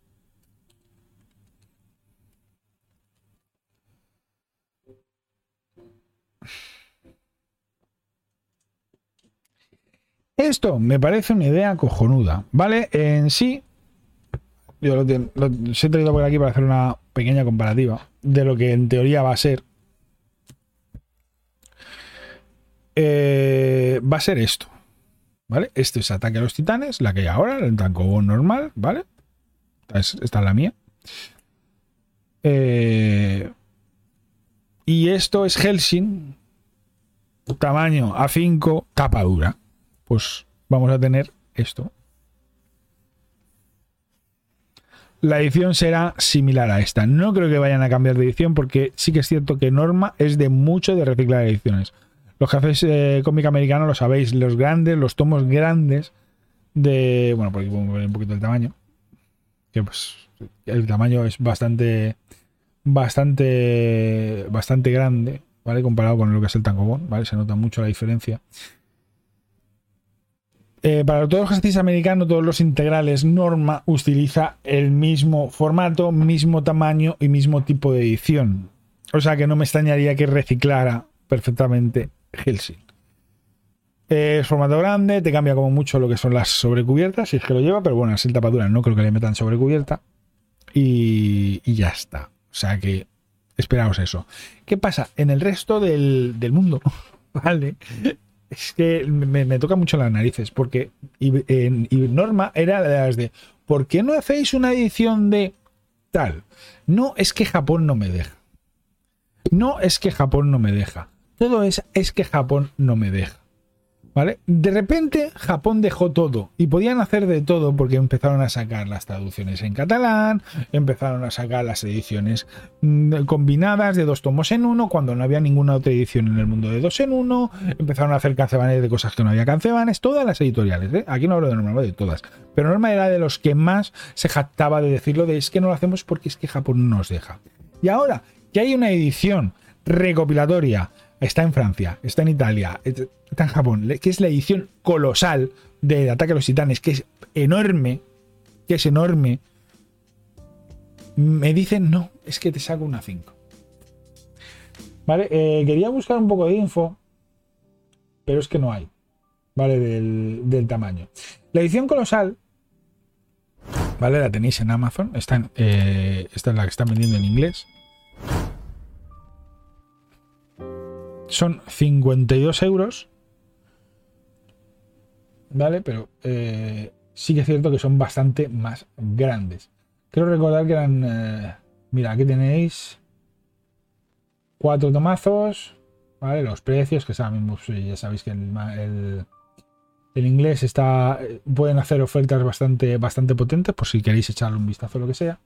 Esto me parece una idea cojonuda, ¿vale? En sí, yo los he traído por aquí para hacer una pequeña comparativa de lo que en teoría va a ser. Va a ser esto, ¿vale? Este es Ataque a los Titanes, la que hay ahora, el tankobon normal, ¿vale? Esta es la mía. Y esto es Hellsing, tamaño A5, tapa dura. Pues vamos a tener esto. La edición será similar a esta. No creo que vayan a cambiar de edición porque sí que es cierto que Norma es de mucho de reciclar ediciones. Los que hacéis cómic americano lo sabéis, los grandes, los tomos grandes de... Bueno, por aquí podemos ver un poquito el tamaño. Que pues el tamaño es bastante grande, ¿vale? Comparado con lo que es el tankobon, ¿vale? Se nota mucho la diferencia. Para todos los ejercicios americanos, todos los integrales, Norma utiliza el mismo formato, mismo tamaño y mismo tipo de edición. O sea que no me extrañaría que reciclara perfectamente Hellsing. Es formato grande, te cambia como mucho lo que son las sobrecubiertas, si es que lo lleva, pero bueno, así el tapadura no creo que le metan sobrecubierta. Y ya está. O sea que esperaos eso. ¿Qué pasa? En el resto del mundo, ¿vale? Es que me toca mucho las narices, porque y Norma era de las de ¿por qué no hacéis una edición de tal? No, es que Japón no me deja. No es que Japón no me deja. Todo es que Japón no me deja. ¿Vale? De repente Japón dejó todo y podían hacer de todo porque empezaron a sacar las traducciones en catalán, empezaron a sacar las ediciones combinadas de 2 tomos en uno cuando no había ninguna otra edición en el mundo de 2 en 1, empezaron a hacer cancebanes de cosas que no había cancebanes, todas las editoriales, ¿eh? Aquí no hablo de Norma, hablo de todas, pero Norma era de los que más se jactaba de decirlo de es que no lo hacemos porque es que Japón no nos deja. Y ahora que hay una edición recopilatoria, está en Francia, está en Italia, está en Japón, que es la edición colosal de Ataque a los Titanes, que es enorme, me dicen, no, es que te saco una 5. Vale, quería buscar un poco de info, pero es que no hay, ¿vale? Del tamaño. La edición colosal, ¿vale? La tenéis en Amazon, esta es la que están vendiendo en inglés. Son 52 euros, ¿vale? Pero sí que es cierto que son bastante más grandes. Quiero recordar que eran... mira, aquí tenéis 4 tomazos, ¿vale? Los precios, que ya sabéis que el inglés está... pueden hacer ofertas bastante potentes, por si queréis echarle un vistazo o lo que sea.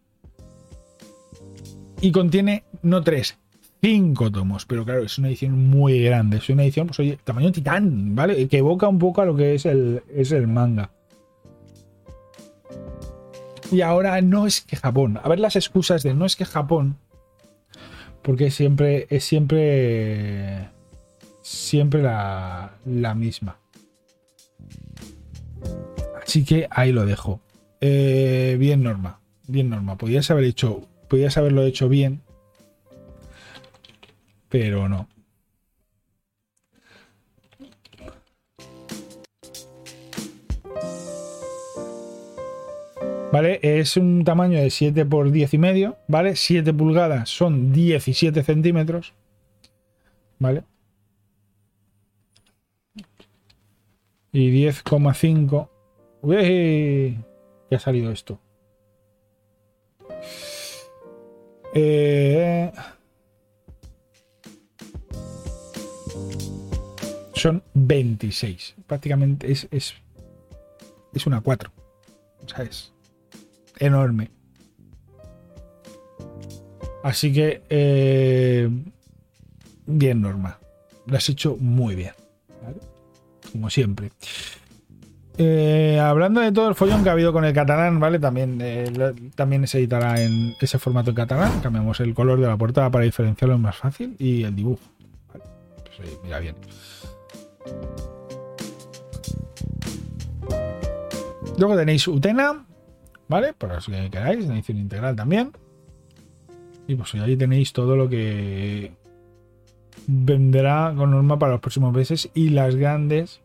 Y contiene, no 3, 5 tomos, pero claro, es una edición muy grande. Es una edición, pues oye, tamaño titán, ¿vale? Que evoca un poco a lo que es el manga. Y ahora no es que Japón. A ver las excusas de no es que Japón. Porque es siempre la misma. Así que ahí lo dejo. Bien Norma. Bien Norma. Podías haberlo hecho bien. Pero no. ¿Vale? Es un tamaño de 7 por 10 y medio, ¿vale? 7 pulgadas son 17 centímetros, ¿vale? Y 10,5. ¡Uy! ¿Qué ha salido esto? Son 26. Prácticamente es una 4. O sea, es enorme. Así que bien Norma, lo has hecho muy bien, ¿vale? Como siempre. Hablando de todo el follón que ha habido con el catalán, ¿vale? También se editará en ese formato en catalán. Cambiamos el color de la portada para diferenciarlo más fácil y el dibujo, ¿vale? Pues, mira bien. Luego tenéis Utena, ¿vale? Para los que queráis, una edición integral también. Y pues ahí tenéis todo lo que vendrá con Norma para los próximos meses y las grandes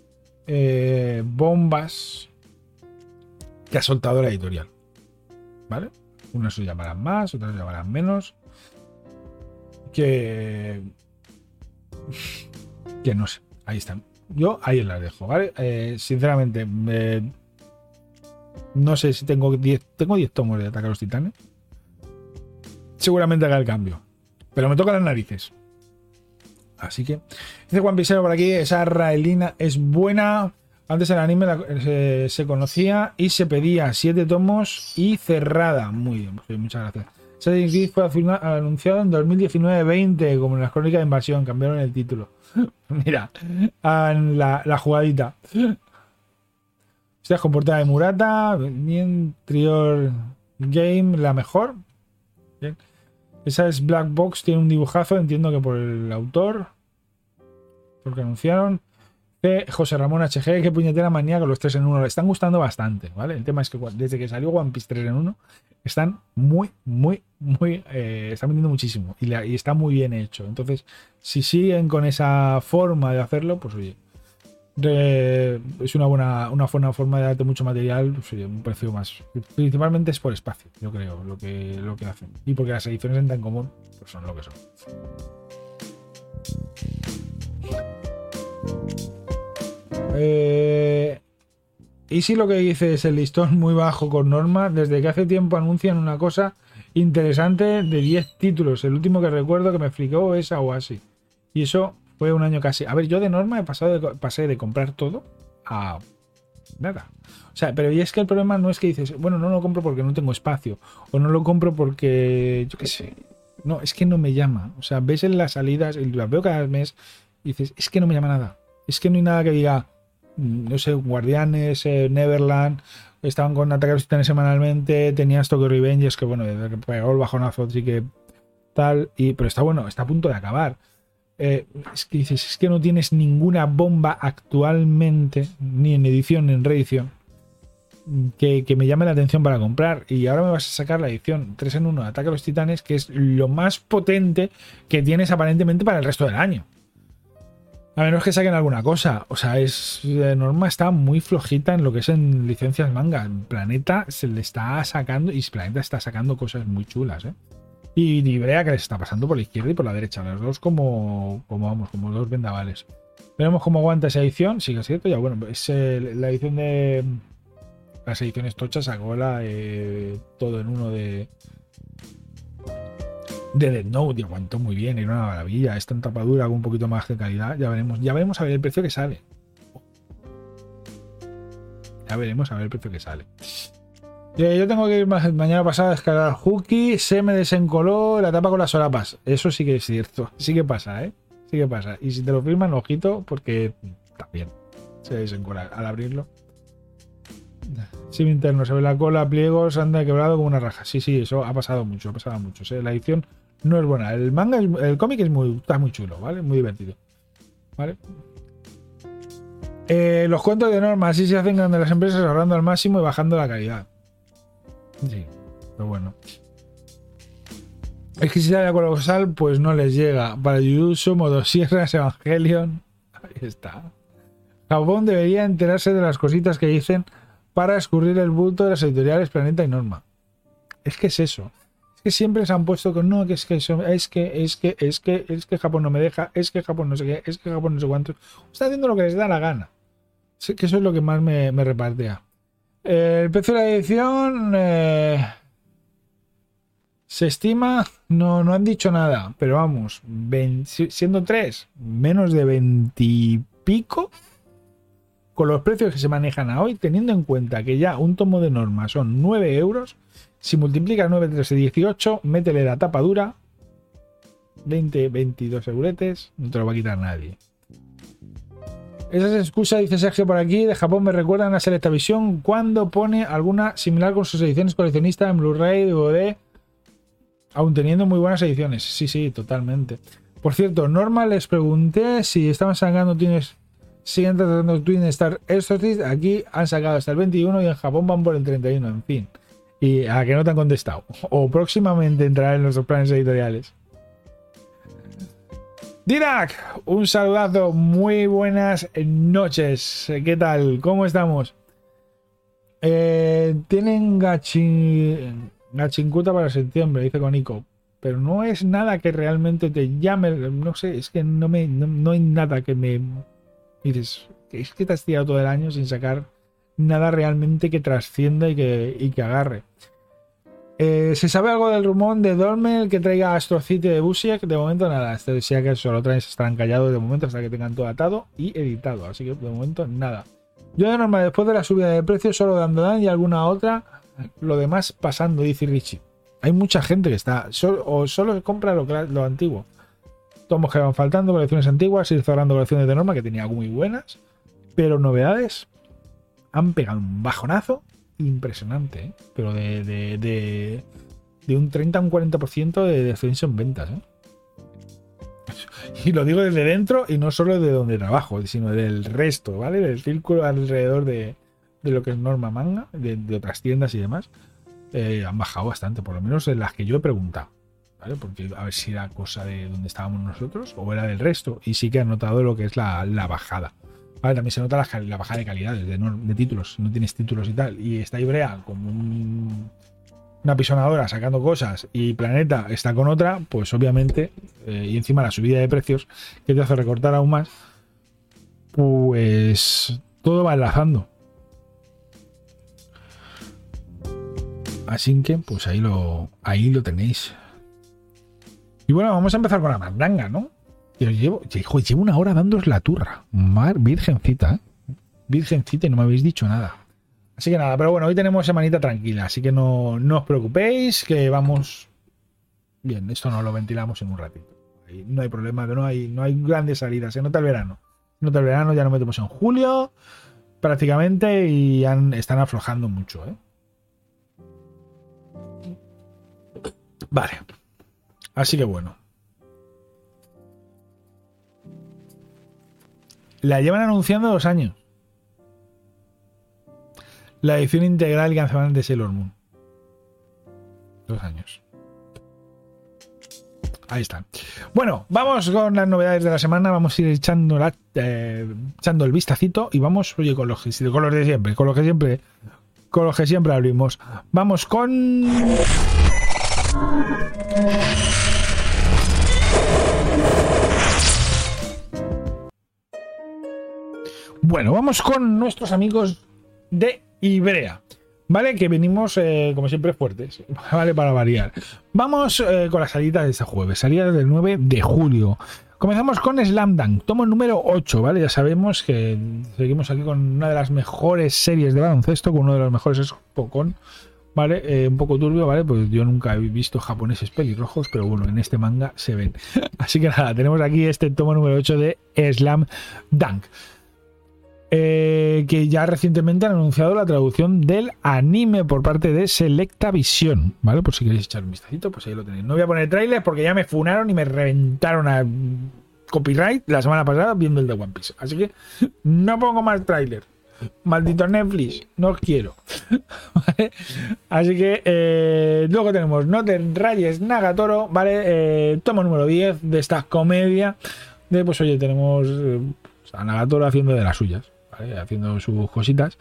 bombas que ha soltado la editorial, ¿vale? Unos se llamarán más, otros se llamarán menos. Que no sé, ahí están. Yo ahí las dejo, ¿vale? Sinceramente, no sé si tengo 10 tomos de Ataque a los Titanes. Seguramente haga el cambio, pero me tocan las narices. Así que dice Juan Pisero por aquí, esa Raelina es buena. Antes el anime se conocía y se pedía 7 tomos y cerrada. Muy bien, pues, muchas gracias. Assassin's Creed fue anunciado en 2019-20 como en las crónicas de invasión, cambiaron el título. Mira, la jugadita. Esta es con portada de Murata, bien, Trior Game, la mejor. Bien. Esa es Black Box, tiene un dibujazo, entiendo que por el autor, porque anunciaron. José Ramón HG, qué puñetera manía con los 3 en 1. Le están gustando bastante, ¿vale? El tema es que desde que salió One Piece 3 en 1, están muy, están vendiendo muchísimo y está muy bien hecho. Entonces, si siguen con esa forma de hacerlo, pues oye, es una buena forma de darte mucho material, pues, oye, un precio más. Principalmente es por espacio, yo creo, lo que hacen. Y porque las ediciones en tan común pues son lo que son. Y si lo que dice es el listón muy bajo con Norma, desde que hace tiempo anuncian una cosa interesante de 10 títulos. El último que recuerdo que me explicó es Aoashi. Y eso fue un año casi. A ver, yo de Norma pasé de comprar todo a nada. O sea, pero y es que el problema no es que dices, bueno, no lo compro porque no tengo espacio. O no lo compro porque, yo qué sé. No, es que no me llama. O sea, ves en las salidas, y las veo cada mes, y dices, es que no me llama nada. Es que no hay nada que diga, no sé, Guardianes, Neverland, estaban con Ataque a los Titanes semanalmente, tenías Tokyo Revengers, que bueno, desde que pegó el bajonazo, así que tal, pero está bueno, está a punto de acabar. Es que dices, es que no tienes ninguna bomba actualmente, ni en edición ni en reedición, que me llame la atención para comprar. Y ahora me vas a sacar la edición 3 en 1 de Ataque a los Titanes, que es lo más potente que tienes aparentemente para el resto del año. A menos que saquen alguna cosa. O sea, Norma está muy flojita en lo que es en licencias manga. Planeta se le está sacando, y Planeta está sacando cosas muy chulas, ¿eh? Y Librea que le está pasando por la izquierda y por la derecha. Los dos como dos vendavales. Veremos cómo aguanta esa edición. Sí que es cierto. Ya bueno, es la edición de las ediciones tochas sacó todo en uno de Death Note y aguantó muy bien, era una maravilla. Esta en tapadura con un poquito más de calidad. Ya veremos a ver el precio que sale. Ya veremos a ver el precio que sale. Yo tengo que ir mañana pasado a descargar Hooky. Se me desencoló la tapa con las solapas. Eso sí que es cierto. Sí que pasa, ¿eh? Sí que pasa. Y si te lo firman, ojito, porque también se desencola al abrirlo. Sim interno, se ve la cola, pliegos, anda quebrado como una raja. Sí, eso ha pasado mucho. La edición no es buena. El manga, el cómic está muy chulo, ¿vale? Muy divertido. ¿Vale? Los cuentos de Norma así se hacen grandes las empresas, ahorrando al máximo y bajando la calidad. Sí, pero bueno. Es que si sale colosal, pues no les llega. Para Jujutsu, Motosierras, Evangelion. Ahí está. Japón debería enterarse de las cositas que dicen para escurrir el bulto de las editoriales Planeta y Norma. Es que es eso. Es que siempre se han puesto con no, es que Japón no me deja, es que Japón no sé qué, es que Japón no sé cuánto. Está haciendo lo que les da la gana. Sí, que eso es lo que más me repartea. El precio de la edición se estima, no han dicho nada, pero vamos, siendo 3, menos de 20 y pico. Con los precios que se manejan a hoy, teniendo en cuenta que ya un tomo de Norma son 9 euros, si multiplicas 9, 13, 18, métele la tapa dura, 20, 22 euretes, no te lo va a quitar nadie. Esas excusas, dice Sergio por aquí, de Japón me recuerdan a Selecta Visión cuando pone alguna similar con sus ediciones coleccionistas en Blu-ray, DVD, aún teniendo muy buenas ediciones. Sí, totalmente. Por cierto, Norma les pregunté si estaban sacando siguen tratando Twin Star Exorcist. Aquí han sacado hasta el 21 y en Japón van por el 31, en fin. Y a que no te han contestado. O próximamente entrará en nuestros planes editoriales. Dirac, un saludazo, muy buenas noches. ¿Qué tal? ¿Cómo estamos? Tienen Gachinkuta para septiembre, dice Konico. Pero no es nada que realmente te llame. No sé, es que no hay nada que me... dices, es que te has tirado todo el año sin sacar nada realmente que trascienda y que agarre. ¿Se sabe algo del rumor de Dormel que traiga Astro City de Busiek? De momento nada. Si acaso lo traen, estarán callados de momento hasta que tengan todo atado y editado. Así que de momento nada. Yo de normal, después de la subida de precios, solo dando Dan y alguna otra, lo demás pasando, dice Richie. Hay mucha gente que está solo compra lo antiguo. Tomos que van faltando, colecciones antiguas, ir cerrando colecciones de Norma que tenía muy buenas, pero novedades han pegado un bajonazo impresionante, ¿eh? Pero de un 30 a un 40% de descenso en ventas, ¿eh? Y lo digo desde dentro y no solo de donde trabajo, sino del resto, ¿vale? Del círculo alrededor de lo que es Norma Manga, de otras tiendas y demás. Han bajado bastante, por lo menos en las que yo he preguntado, ¿vale? Porque a ver si era cosa de donde estábamos nosotros o era del resto. Y sí que han notado lo que es la bajada. Vale, también se nota la bajada de calidades, de títulos. Si no tienes títulos y tal. Y está Ibrea como una pisonadora sacando cosas y Planeta está con otra, pues obviamente, y encima la subida de precios que te hace recortar aún más, pues todo va enlazando. Así que, pues ahí lo tenéis. Y bueno, vamos a empezar con la mandanga, ¿no? Llevo una hora dándoos la turra. Virgencita, ¿eh? Virgencita y no me habéis dicho nada. Así que nada, pero bueno, hoy tenemos semanita tranquila, así que no os preocupéis, que vamos bien, esto no lo ventilamos en un ratito. No hay problema, no hay grandes salidas, se nota el verano. Se nota el verano, ya nos metemos en julio prácticamente y están aflojando mucho, ¿eh? Vale. Así que bueno. La llevan anunciando 2 años. La edición integral y cancelada de Sailor Moon. 2 años. Ahí están. Bueno, vamos con las novedades de la semana. Vamos a ir echando el vistacito y vamos, oye, con los de siempre, con los que siempre abrimos. Vamos con... Bueno, vamos con nuestros amigos de Ibrea, ¿vale? Que venimos, como siempre, fuertes, ¿vale? Para variar. Vamos con las salidas de este jueves, salidas del 9 de julio. Comenzamos con Slam Dunk, tomo número 8, ¿vale? Ya sabemos que seguimos aquí con una de las mejores series de baloncesto, con uno de los mejores Pokon, ¿vale? Un poco turbio, ¿vale? Pues yo nunca he visto japoneses pelirrojos, pero bueno, en este manga se ven. Así que nada, tenemos aquí este tomo número 8 de Slam Dunk. Que ya recientemente han anunciado la traducción del anime por parte de Selecta Visión, ¿vale? Por si queréis echar un vistacito, pues ahí lo tenéis. No voy a poner trailer porque ya me funaron y me reventaron a copyright la semana pasada viendo el de One Piece. Así que no pongo más trailer. Maldito Netflix, no os quiero. ¿Vale? Así que luego tenemos No te rayes Nagatoro, ¿vale? Tomo número 10 de esta comedia. Pues oye, tenemos a Nagatoro haciendo de las suyas, ¿vale? Haciendo sus cositas.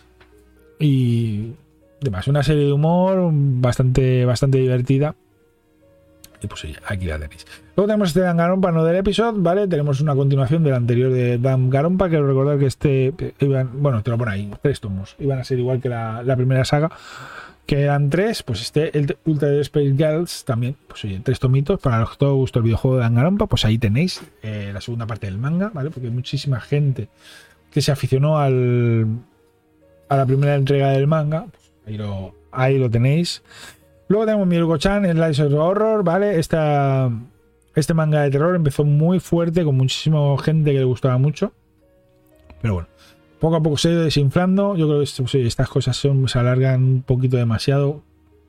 Y demás, una serie de humor bastante divertida. Y pues oye, aquí la tenéis. Luego tenemos este Danganronpa no del episodio, ¿vale? Tenemos una continuación del anterior de Danganronpa, que recordar que bueno, te lo pone ahí, 3 tomos. Iban a ser igual que la primera saga, que eran 3, pues el Ultra Space Girls también, pues oye, 3 tomitos. Para los que todo gusto el videojuego de Danganronpa, pues ahí tenéis la segunda parte del manga, ¿vale? Porque hay muchísima gente que se aficionó a la primera entrega del manga, pues ahí lo tenéis. Luego tenemos Miruko-chan, Slice of Horror, ¿vale? Este manga de terror empezó muy fuerte, con muchísima gente que le gustaba mucho. Pero bueno, poco a poco se ha ido desinflando. Yo creo que estas cosas se alargan un poquito demasiado.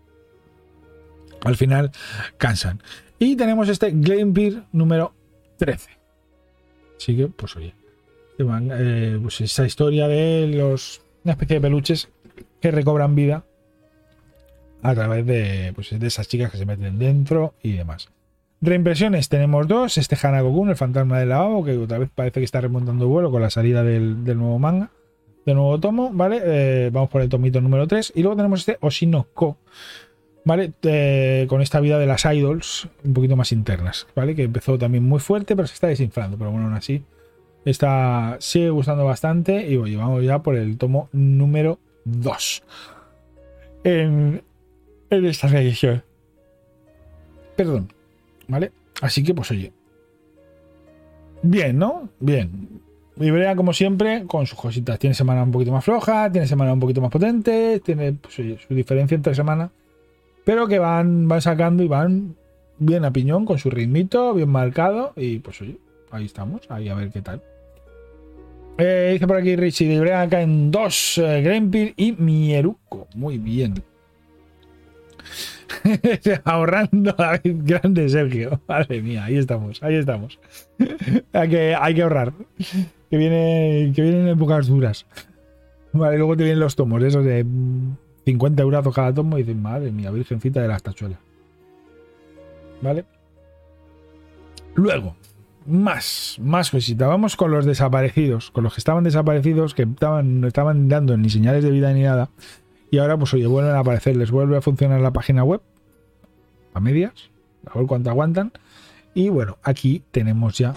Al final cansan. Y tenemos este Glenbeer número 13. Así que, pues oye, pues esa historia de una especie de peluches que recobran vida a través de esas chicas que se meten dentro y demás. Reimpresiones tenemos 2. Este Hanako-kun, el fantasma del lavabo, que otra vez parece que está remontando vuelo con la salida del nuevo manga, del nuevo tomo, ¿vale? Vamos por el tomito número 3. Y luego tenemos este Oshinoko, ¿vale? Con esta vida de las idols un poquito más internas, ¿vale? Que empezó también muy fuerte, pero se está desinflando. Pero bueno, aún así sigue gustando bastante. Y oye, vamos ya por el tomo número 2 en esta edición. Perdón, ¿vale? Así que pues oye, bien, ¿no? Bien. Ibrea, como siempre, con sus cositas. Tiene semana un poquito más floja, tiene semana un poquito más potente, tiene pues, oye, su diferencia entre semanas, pero que van sacando y van bien a piñón, con su ritmito bien marcado. Y pues oye, ahí estamos, ahí a ver qué tal. Dice por aquí Richie de Ibrea caen 2, Glenbeer y Mieruko. Muy bien. Ahorrando a la vez grande, Sergio. Madre mía, ahí estamos, ahí estamos. Hay que ahorrar. Que vienen épocas duras. Vale, luego te vienen los tomos, esos de 50 euros cada tomo, y dices, madre mía, virgencita de las tachuelas. ¿Vale? Luego, más cositas. Vamos con los desaparecidos, con los que estaban desaparecidos, que no estaban dando ni señales de vida ni nada. Y ahora, pues oye, vuelven a aparecer, les vuelve a funcionar la página web a medias, a ver cuánto aguantan. Y bueno, aquí tenemos ya.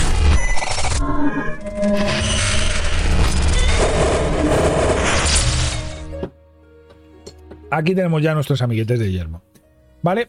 Aquí tenemos ya nuestros amiguetes de Yermo. Vale.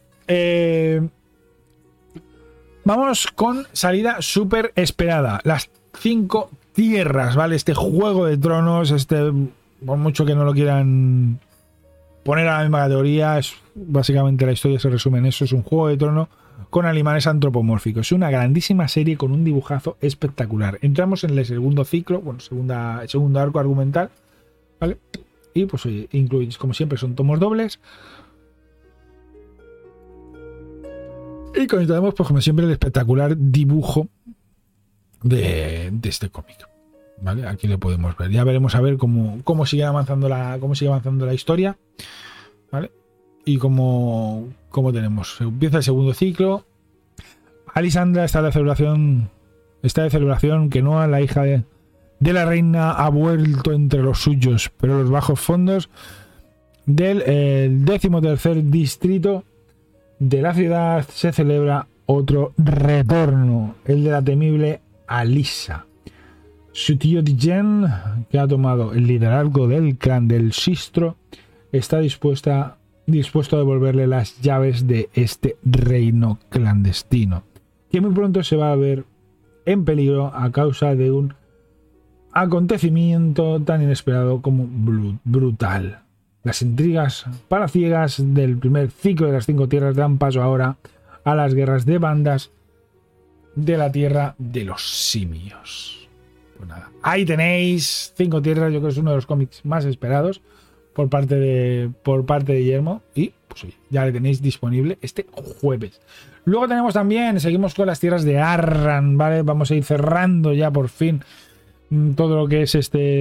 Vamos con salida súper esperada. Las 5 tierras, ¿vale? Este Juego de Tronos, por mucho que no lo quieran poner a la misma categoría, es básicamente la historia se resume en eso. Es un Juego de Tronos con animales antropomórficos. Es una grandísima serie con un dibujazo espectacular. Entramos en el segundo ciclo, bueno, segundo arco argumental, ¿vale? Y pues oye, incluís, como siempre, son tomos dobles. Y conectamos, pues como siempre, el espectacular dibujo de este cómic. ¿Vale? Aquí lo podemos ver. Ya veremos a ver cómo sigue avanzando la historia. ¿Vale? Y cómo tenemos. Empieza el segundo ciclo. Alisandra está de celebración que Noa, la hija de la reina, ha vuelto entre los suyos, pero los bajos fondos del 13º distrito de la ciudad se celebra otro retorno, el de la temible Alisa. Su tío Dijen, que ha tomado el liderazgo del clan del Sistro, está dispuesto a devolverle las llaves de este reino clandestino, que muy pronto se va a ver en peligro a causa de un acontecimiento tan inesperado como brutal. Las intrigas palaciegas del primer ciclo de las 5 tierras dan paso ahora a las guerras de bandas de la tierra de los simios. Pues nada, ahí tenéis 5 tierras. Yo creo que es uno de los cómics más esperados por parte de Guillermo, y pues oye, ya le tenéis disponible este jueves. Luego seguimos con las tierras de Arran, ¿vale? Vamos a ir cerrando ya por fin todo lo que es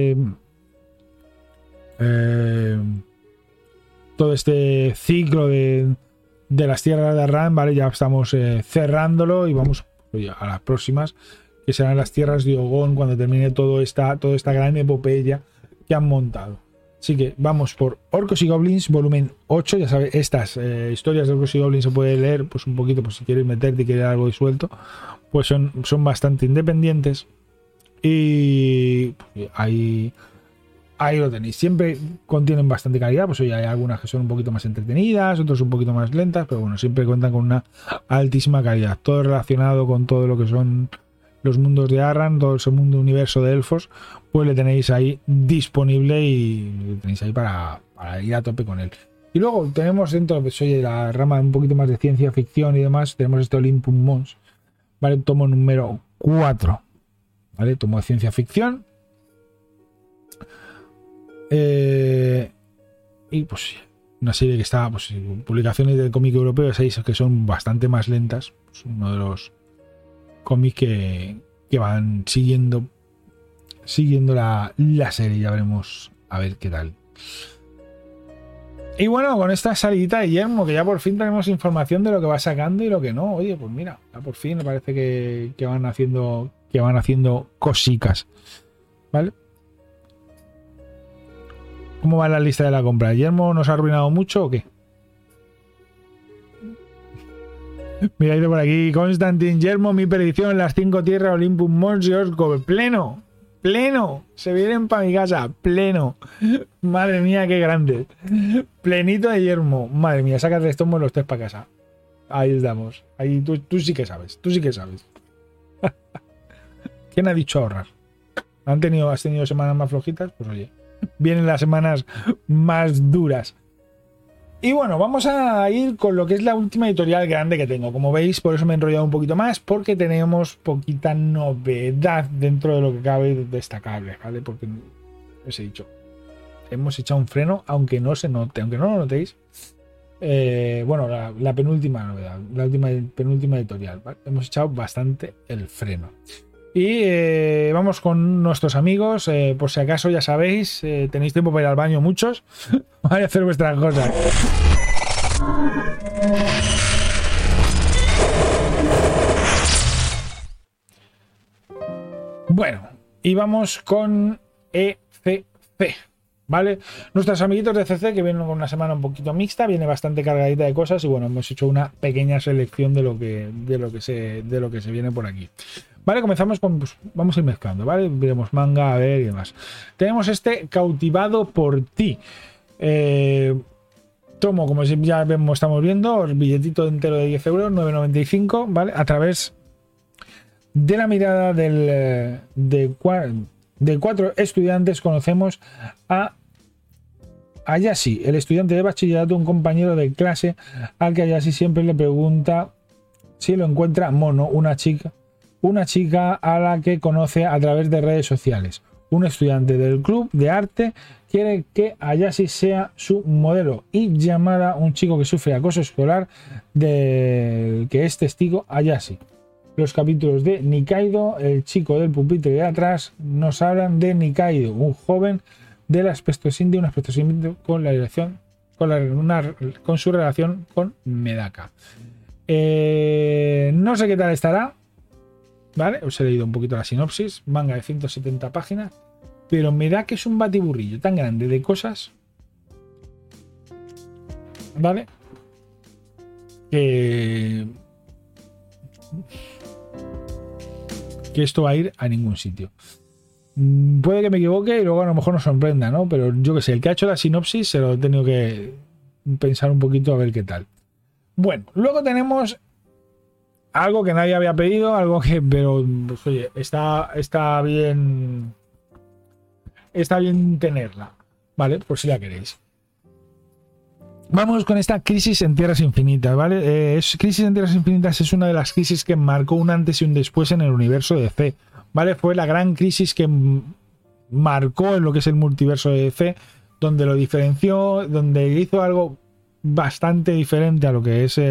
todo este ciclo de las tierras de Arran, ¿vale? Ya estamos cerrándolo y vamos a las próximas, que serán las tierras de Ogón, cuando termine toda esta gran epopeya que han montado. Así que vamos por Orcos y Goblins, volumen 8. Ya sabes, estas historias de Orcos y Goblins se puede leer pues un poquito, pues si quieres meterte y quieres algo disuelto, pues son bastante independientes. Y ahí lo tenéis. Siempre contienen bastante calidad. Pues oye, hay algunas que son un poquito más entretenidas, otras un poquito más lentas, pero bueno, siempre cuentan con una altísima calidad. Todo relacionado con todo lo que son los mundos de Arran, todo ese mundo universo de elfos, pues le tenéis ahí disponible y le tenéis ahí para ir a tope con él. Y luego tenemos dentro, pues oye, la rama un poquito más de ciencia ficción y demás, tenemos este Olympus Mons, ¿vale? Tomo número 4. ¿Vale? Tomo de ciencia ficción. Y pues una serie que está, pues publicaciones del cómic europeo, que son bastante más lentas. Es uno de los cómics que van siguiendo la serie. Ya veremos a ver qué tal. Y bueno, con esta salidita de Guillermo, que ya por fin tenemos información de lo que va sacando y lo que no. Oye, pues mira, ya por fin me parece que van haciendo cosicas. ¿Vale? ¿Cómo va la lista de la compra? ¿Guillermo nos ha arruinado mucho o qué? Mira, por aquí Constantin Guillermo, mi predicción: las 5 tierras, Olympus Mons y Orco. Pleno, se vienen para mi casa, pleno. Madre mía, qué grande. Plenito de Guillermo. Madre mía, saca 3 tomos los 3 para casa. Ahí estamos. Ahí tú sí que sabes. ¿Quién ha dicho ahorrar? ¿Has tenido semanas más flojitas? Pues oye, vienen las semanas más duras. Y bueno, vamos a ir con lo que es la última editorial grande que tengo. Como veis, por eso me he enrollado un poquito más, porque tenemos poquita novedad dentro de lo que cabe destacable, ¿vale? Porque os he dicho, hemos echado un freno, aunque no se note, aunque no lo notéis, Bueno, la penúltima novedad, penúltima editorial, ¿vale? Hemos echado bastante el freno. Y vamos con nuestros amigos. Por si acaso ya sabéis, tenéis tiempo para ir al baño muchos. Vais a hacer vuestras cosas. Bueno, y vamos con ECC, ¿vale? Nuestros amiguitos de ECC que vienen con una semana un poquito mixta, viene bastante cargadita de cosas y bueno, hemos hecho una pequeña selección de lo que se viene por aquí. Vale, comenzamos con, pues, vamos a ir mezclando, ¿vale? Veremos manga, a ver y demás. Tenemos este Cautivado por ti. Tomo, como ya vemos, estamos viendo, el billetito entero de 10 euros, 9,95, ¿vale? A través de la mirada de 4 estudiantes conocemos a Ayashi, el estudiante de bachillerato, un compañero de clase al que Ayashi siempre le pregunta si lo encuentra mono, una chica a la que conoce a través de redes sociales. Un estudiante del club de arte quiere que Ayashi sea su modelo y llamar a un chico que sufre acoso escolar del que es testigo Ayashi. Los capítulos de Nikaido, el chico del pupitre de atrás, nos hablan de Nikaido, un joven del aspecto indio, un aspecto indio con la dirección, con su relación con Medaka. No sé qué tal estará, ¿vale? Os he leído un poquito la sinopsis, manga de 170 páginas, pero me da que es un batiburrillo tan grande de cosas, ¿vale? Que esto va a ir a ningún sitio. Puede que me equivoque y luego a lo mejor nos sorprenda, ¿no? Pero yo que sé, el que ha hecho la sinopsis se lo he tenido que pensar un poquito a ver qué tal. Bueno, luego tenemos algo que nadie había pedido, algo que, pero pues, oye, está bien tenerla, ¿vale? Por si la queréis. Vamos con esta Crisis en Tierras Infinitas, ¿vale? Crisis en Tierras Infinitas es una de las crisis que marcó un antes y un después en el universo de DC, ¿vale? Fue la gran crisis que marcó en lo que es el multiverso de DC, donde lo diferenció, donde hizo algo bastante diferente a lo que es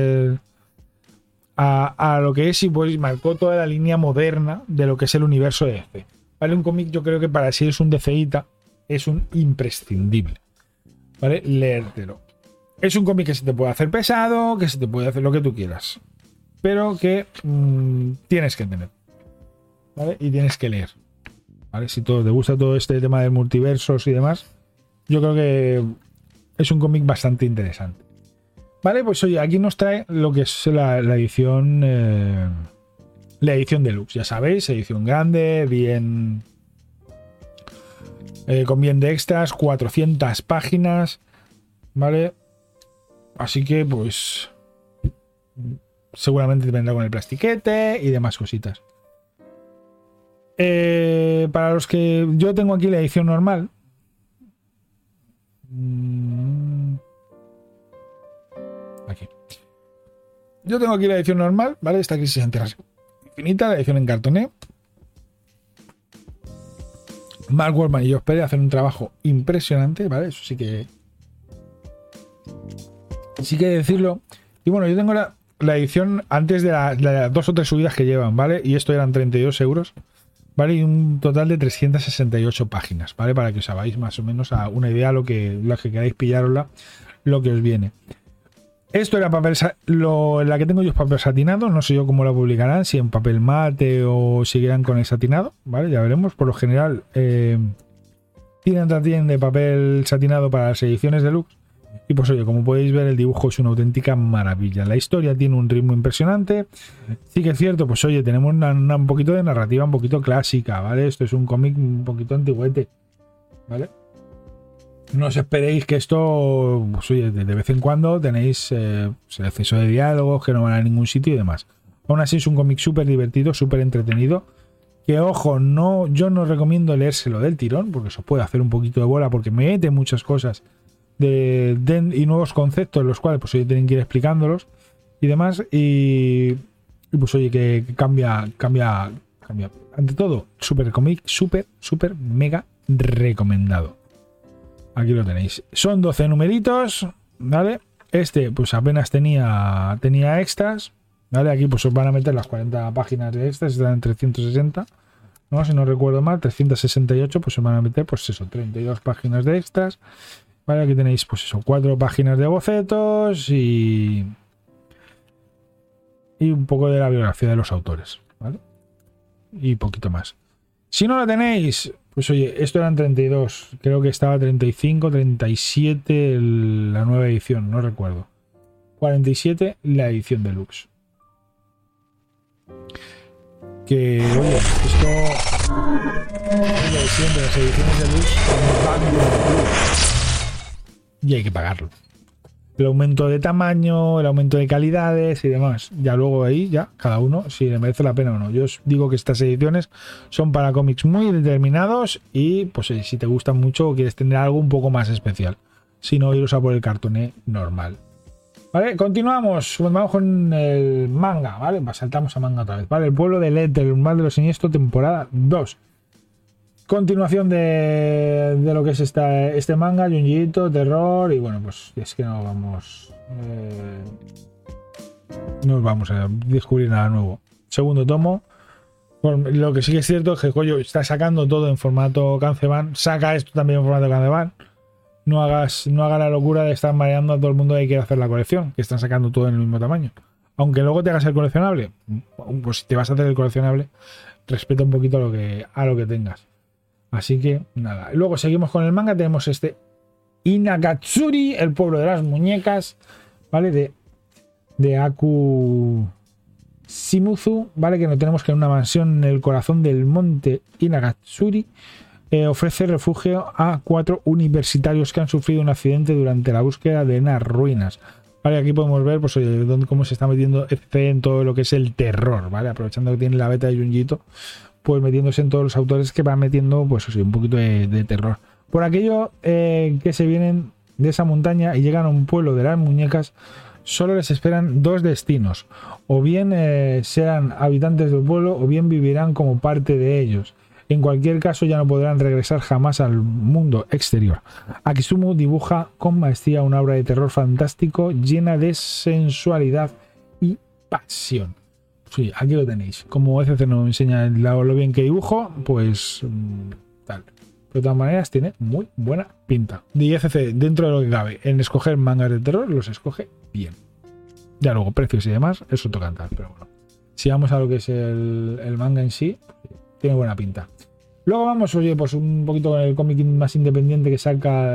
a lo que es y pues marcó toda la línea moderna de lo que es el universo de DC, ¿vale? Un cómic yo creo que para si eres un DCita es un imprescindible, ¿vale? Leértelo. Es un cómic que se te puede hacer pesado, que se te puede hacer lo que tú quieras, pero que tienes que tener, ¿vale? Y tienes que leer, ¿vale? Si te gusta todo este tema de multiversos y demás, yo creo que es un cómic bastante interesante, ¿vale? Pues oye, aquí nos trae lo que es la edición deluxe, ya sabéis, edición grande, bien con bien de extras, 400 páginas, ¿vale? Así que, pues, seguramente vendrá con el plastiquete y demás cositas. Para los que yo tengo aquí la edición normal. Aquí. Yo tengo aquí la edición normal, ¿vale? Esta Crisis en Tierras Infinitas, la edición en cartoné. Mark Wolfman y Josh Pérez hacen un trabajo impresionante, ¿vale? Eso sí que decirlo. Y bueno, yo tengo la edición antes de las 2 o 3 subidas que llevan, ¿vale? Y esto eran 32 euros, ¿vale? Y un total de 368 páginas, ¿vale? Para que os hagáis más o menos a una idea lo que queráis pillarosla, lo que os viene. Esto era papel, la que tengo yo es papel satinado, no sé yo cómo la publicarán, si en papel mate o seguirán con el satinado, ¿vale? Ya veremos. Por lo general tienen de papel satinado para las ediciones deluxe. Y pues oye, como podéis ver, el dibujo es una auténtica maravilla. La historia tiene un ritmo impresionante. Sí que es cierto, pues oye, tenemos un poquito de narrativa un poquito clásica, ¿vale? Esto es un cómic un poquito antiguete, ¿vale? No os esperéis que esto, pues oye, de vez en cuando tenéis exceso de diálogos que no van a ningún sitio y demás. Aún así es un cómic súper divertido, súper entretenido. Que ojo, yo no recomiendo leérselo del tirón, porque eso puede hacer un poquito de bola, porque mete muchas cosas y nuevos conceptos, los cuales pues oye, tienen que ir explicándolos y demás. Y pues oye, que cambia. Ante todo, super cómic, súper mega recomendado. Aquí lo tenéis. Son 12 numeritos, ¿vale? Este, pues apenas tenía extras. ¿Vale? Aquí pues os van a meter las 40 páginas de extras, están en 360. ¿No? Si no recuerdo mal, 368, pues se van a meter, pues eso, 32 páginas de extras. Vale, aquí tenéis, pues eso, 4 páginas de bocetos y un poco de la biografía de los autores, ¿vale? Y poquito más. Si no la tenéis, pues oye, esto eran 32, creo que estaba 35, 37 la nueva edición, no recuerdo. 47 la edición deluxe. Que, oye, esto es lo de siempre, las ediciones deluxe y hay que pagarlo. El aumento de tamaño, el aumento de calidades y demás. Ya luego ahí, ya, cada uno, si le merece la pena o no. Yo os digo que estas ediciones son para cómics muy determinados y, pues, si te gustan mucho o quieres tener algo un poco más especial. Si no, iros a por el cartoné normal. Vale, continuamos. Vamos con el manga, ¿vale? Saltamos a manga otra vez, ¿vale? El pueblo de Led, el mal de los siniestros, temporada 2. Continuación de lo que es este manga, Junjiito, terror, y bueno, pues es que no vamos a descubrir nada nuevo. Segundo tomo. Lo que sí que es cierto es que Koyo está sacando todo en formato Kanzeban. Saca esto también en formato Kanzeban. No haga la locura de estar mareando a todo el mundo que quiere hacer la colección, que están sacando todo en el mismo tamaño. Aunque luego te hagas el coleccionable, pues si te vas a hacer el coleccionable, respeta un poquito a lo que tengas. Así que nada. Luego seguimos con el manga. Tenemos este Inagatsuri, el pueblo de las muñecas, ¿vale? De Aku Shimizu, ¿vale? Que no tenemos que en una mansión en el corazón del monte Inagatsuri. Ofrece refugio a 4 universitarios que han sufrido un accidente durante la búsqueda de unas ruinas. Vale, aquí podemos ver pues, cómo se está metiendo FC en todo lo que es el terror, ¿vale? Aprovechando que tiene la beta de Junjiito, pues metiéndose en todos los autores que van metiendo pues un poquito de terror. Por aquello que se vienen de esa montaña y llegan a un pueblo de las muñecas, solo les esperan 2 destinos. O bien serán habitantes del pueblo o bien vivirán como parte de ellos. En cualquier caso, ya no podrán regresar jamás al mundo exterior. Akisumu dibuja con maestría una obra de terror fantástico llena de sensualidad y pasión. Sí, aquí lo tenéis. Como ECC nos enseña lo bien que dibujo, pues tal. Pero de todas maneras tiene muy buena pinta. Y ECC, dentro de lo que cabe, en escoger mangas de terror, los escoge bien. Ya luego, precios y demás, es otro cantar. Pero bueno, si vamos a lo que es el manga en sí, tiene buena pinta. Luego vamos, oye, pues un poquito con el cómic más independiente que saca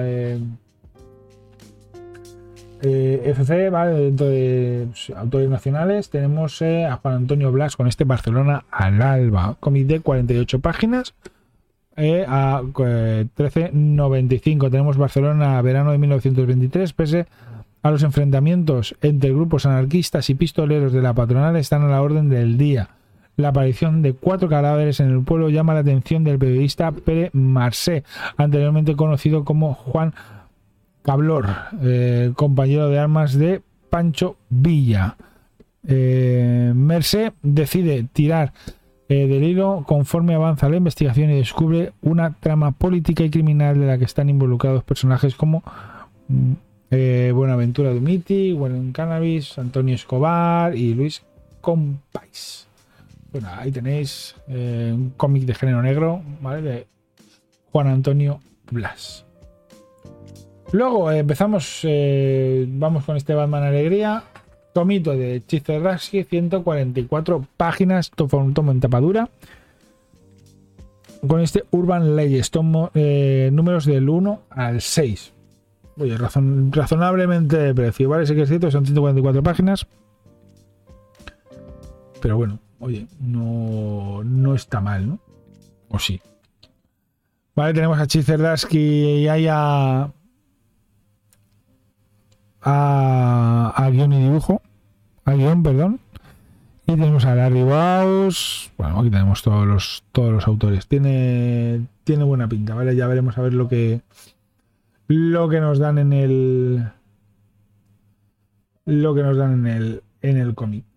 FC, ¿vale? Dentro de autores nacionales tenemos a Juan Antonio Blas con este Barcelona al alba, cómic de 48 páginas a 13,95. Tenemos Barcelona verano de 1923, pese a los enfrentamientos entre grupos anarquistas y pistoleros de la patronal están a la orden del día. La aparición de 4 cadáveres en el pueblo llama la atención del periodista Pere Marcé, anteriormente conocido como Juan Cablor, compañero de armas de Pancho Villa. Mercé decide tirar del hilo conforme avanza la investigación y descubre una trama política y criminal de la que están involucrados personajes como Buenaventura Dumiti, Juan Cannabis, Antonio Escobar y Luis Compais. Bueno, ahí tenéis un cómic de género negro, ¿vale? De Juan Antonio Blas. Luego empezamos, vamos con este Batman Alegría, tomito de Chizerdaski, 144 páginas, tomo en tapadura, con este Urban Legends, tomo números del 1 al 6. Oye, razonablemente de precio, ¿vale? Sí que es cierto, son 144 páginas, pero bueno. Oye, no está mal, ¿no? ¿O sí? Vale, tenemos a Chizerdaski y ahí a guión y dibujo. A guión, perdón. Y tenemos a Larry Baus. Bueno, aquí tenemos todos los autores. Tiene buena pinta, ¿vale? Ya veremos a ver lo que nos dan en el cómic.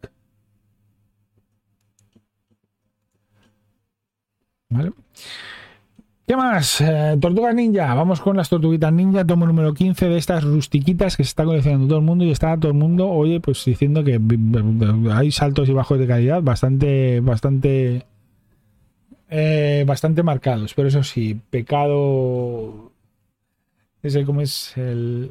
¿Vale? ¿Qué más? Tortugas ninja. Vamos con las tortuguitas ninja. Tomo número 15 de estas rustiquitas que se está coleccionando todo el mundo y está todo el mundo, oye, pues diciendo que hay saltos y bajos de calidad bastante marcados. Pero eso sí, pecado es el como es el...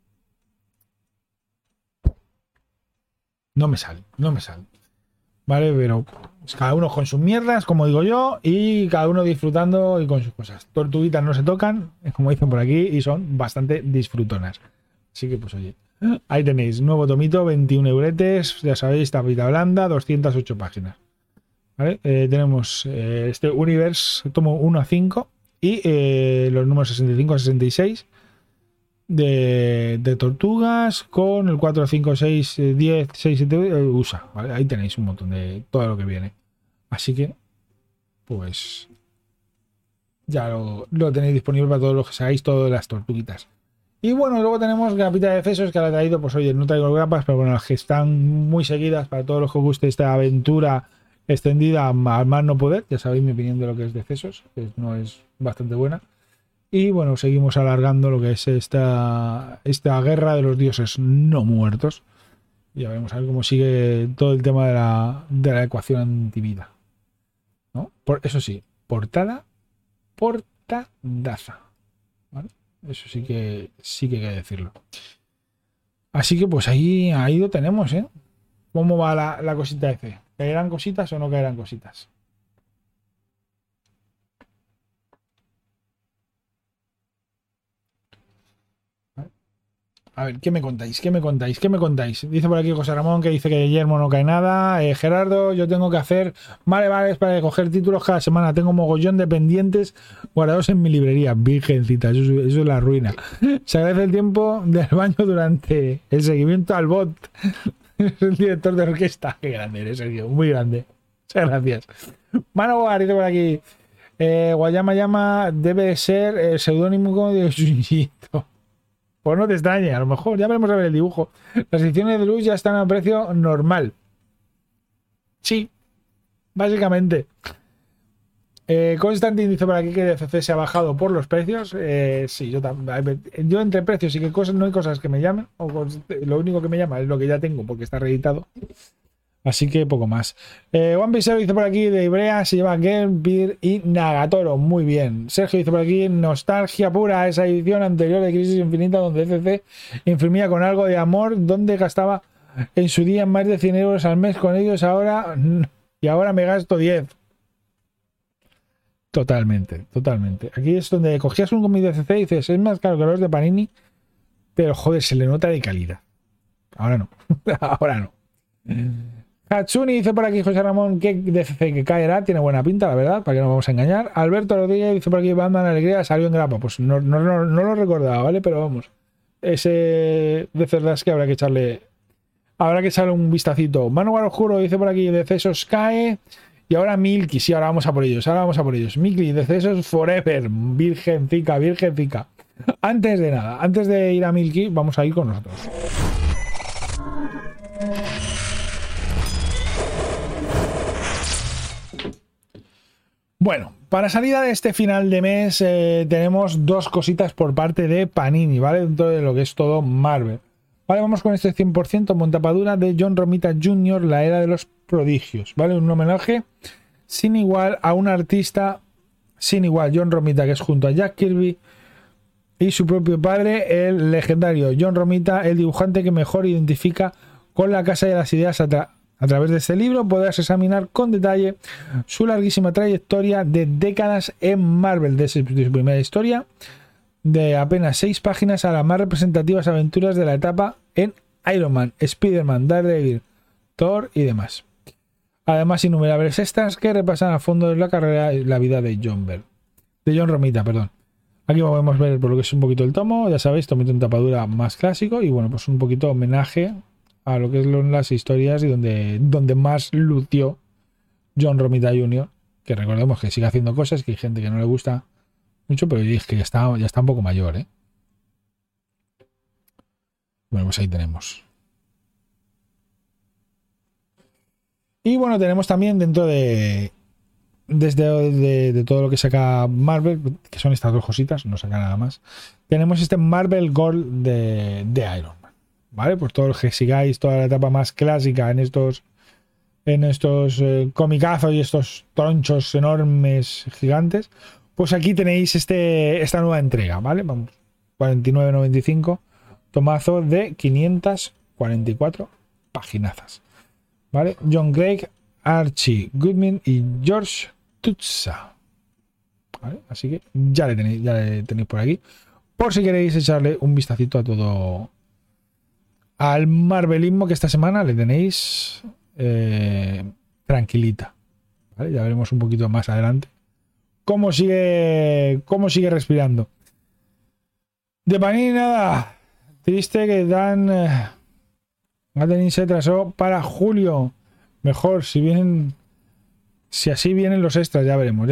No me sale. ¿Vale? Pero pues, cada uno con sus mierdas, como digo yo, y cada uno disfrutando y con sus cosas. Tortuguitas no se tocan, como dicen por aquí, y son bastante disfrutonas. Así que, pues oye, ahí tenéis, nuevo tomito, 21 euretes, ya sabéis, tapita blanda, 208 páginas. ¿Vale? Tenemos este Universe, tomo 1 a 5, y los números 65 a 66. De tortugas con el 4, 5, 6, 10, 6, 7 USA, ¿vale? Ahí tenéis un montón de todo lo que viene. Así que, pues, ya lo tenéis disponible para todos los que seáis, todas las tortuguitas. Y bueno, luego tenemos grapita de Efesos que la he traído, pues oye, no traigo grapas, pero bueno, las que están muy seguidas para todos los que os guste esta aventura extendida al más no poder. Ya sabéis mi opinión de lo que es de Efesos, que no es bastante buena. Y bueno, seguimos alargando lo que es esta guerra de los dioses no muertos. Ya veremos a ver cómo sigue todo el tema de la ecuación antivida, ¿no? Eso sí, portadaza. ¿Vale? Eso sí que hay que decirlo. Así que pues ahí lo tenemos, ¿eh? ¿Cómo va la cosita F? ¿Caerán cositas o no caerán cositas? A ver, ¿qué me contáis? Dice por aquí José Ramón que dice que Guillermo no cae nada. Gerardo, yo tengo que hacer vale para coger títulos cada semana. Tengo mogollón de pendientes guardados en mi librería. Virgencita, eso es la ruina. Se agradece el tiempo del baño durante el seguimiento al bot. Es el director de orquesta. Qué grande eres, Sergio. Muy grande. Muchas gracias. Mano dice por aquí. Guayama Llama debe ser el seudónimo de Junjito. Pues no te extrañe, a lo mejor, ya veremos a ver el dibujo. Las ediciones de luz ya están a precio normal. Sí, básicamente. Constantin dice por aquí que DCC se ha bajado por los precios. Sí, yo entre precios y que cosas no hay cosas que me llamen. Lo único que me llama es lo que ya tengo porque está reeditado. Así que poco más. One Piece dice por aquí de Ibrea se lleva Game Beer y Nagatoro. Muy bien. Sergio dice por aquí nostalgia pura esa edición anterior de Crisis Infinita donde CC imprimía con algo de amor donde gastaba en su día más de 100 euros al mes con ellos y ahora me gasto 10. Totalmente. Aquí es donde cogías un cómic de CC y dices es más caro que los de Panini, pero joder, se le nota de calidad. Ahora no. Ahora no. Hatsuni dice por aquí José Ramón que DCC que caerá, tiene buena pinta, la verdad, para que no vamos a engañar. Alberto Rodríguez dice por aquí Batman Alegría salió en grapa, pues no lo recordaba, ¿vale? Pero vamos, ese de cerdas que habrá que echarle un vistacito. Manuel Oscuro dice por aquí Decesos cae y ahora Milky, sí, ahora vamos a por ellos. Milky, Decesos forever, virgen fica. Antes de nada, antes de ir a Milky, vamos a ir con nosotros. Bueno, para salida de este final de mes tenemos dos cositas por parte de Panini, ¿vale? Dentro de lo que es todo Marvel. Vale, vamos con este 100% montapadura de John Romita Jr., La Era de los Prodigios, ¿vale? Un homenaje sin igual a un artista sin igual, John Romita, que es junto a Jack Kirby y su propio padre, el legendario John Romita, el dibujante que mejor identifica con la Casa de las Ideas a través de este libro podrás examinar con detalle su larguísima trayectoria de décadas en Marvel, desde su primera historia de apenas 6 páginas a las más representativas aventuras de la etapa en Iron Man, Spider-Man, Daredevil, Thor y demás. Además, innumerables extras que repasan a fondo la carrera y la vida de John Romita, perdón. Aquí podemos ver por lo que es un poquito el tomo, ya sabéis, tomito en tapadura más clásico y bueno, pues un poquito homenaje a lo que es las historias y donde más lució John Romita Jr., que recordemos que sigue haciendo cosas, que hay gente que no le gusta mucho, pero es que ya está un poco mayor, ¿eh? Bueno, pues ahí tenemos. Y bueno, tenemos también dentro de de todo lo que saca Marvel, que son estas dos cositas, no saca nada más. Tenemos este Marvel Gold de Iron Man, ¿vale? Pues todo lo que sigáis, toda la etapa más clásica en estos comicazos y estos tronchos enormes gigantes, pues aquí tenéis esta nueva entrega, ¿vale? Vamos, 49,95, tomazo de 544 paginazas, ¿vale? John Craig, Archie Goodman y George Tutsa, ¿vale? Así que ya le tenéis por aquí, por si queréis echarle un vistacito a todo, al marvelismo que esta semana le tenéis tranquilita, ¿vale? Ya veremos un poquito más adelante cómo sigue respirando. De Panini nada, triste que Dan Gathering se atrasó para julio. Mejor si así vienen los extras, ya veremos.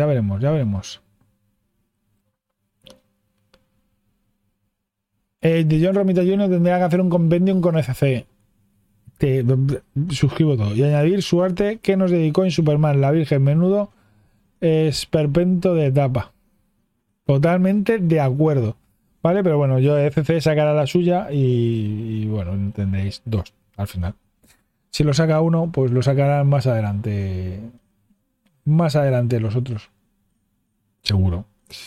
De John Romita Jr. tendría que hacer un compendium con ECC. Te suscribo todo. Y añadir su arte que nos dedicó en Superman, la Virgen, menudo esperpento de etapa. Totalmente de acuerdo. Vale, pero bueno, yo ECC sacará la suya y bueno, entendéis, dos al final. Si lo saca uno, pues lo sacarán más adelante. Más adelante los otros. Seguro.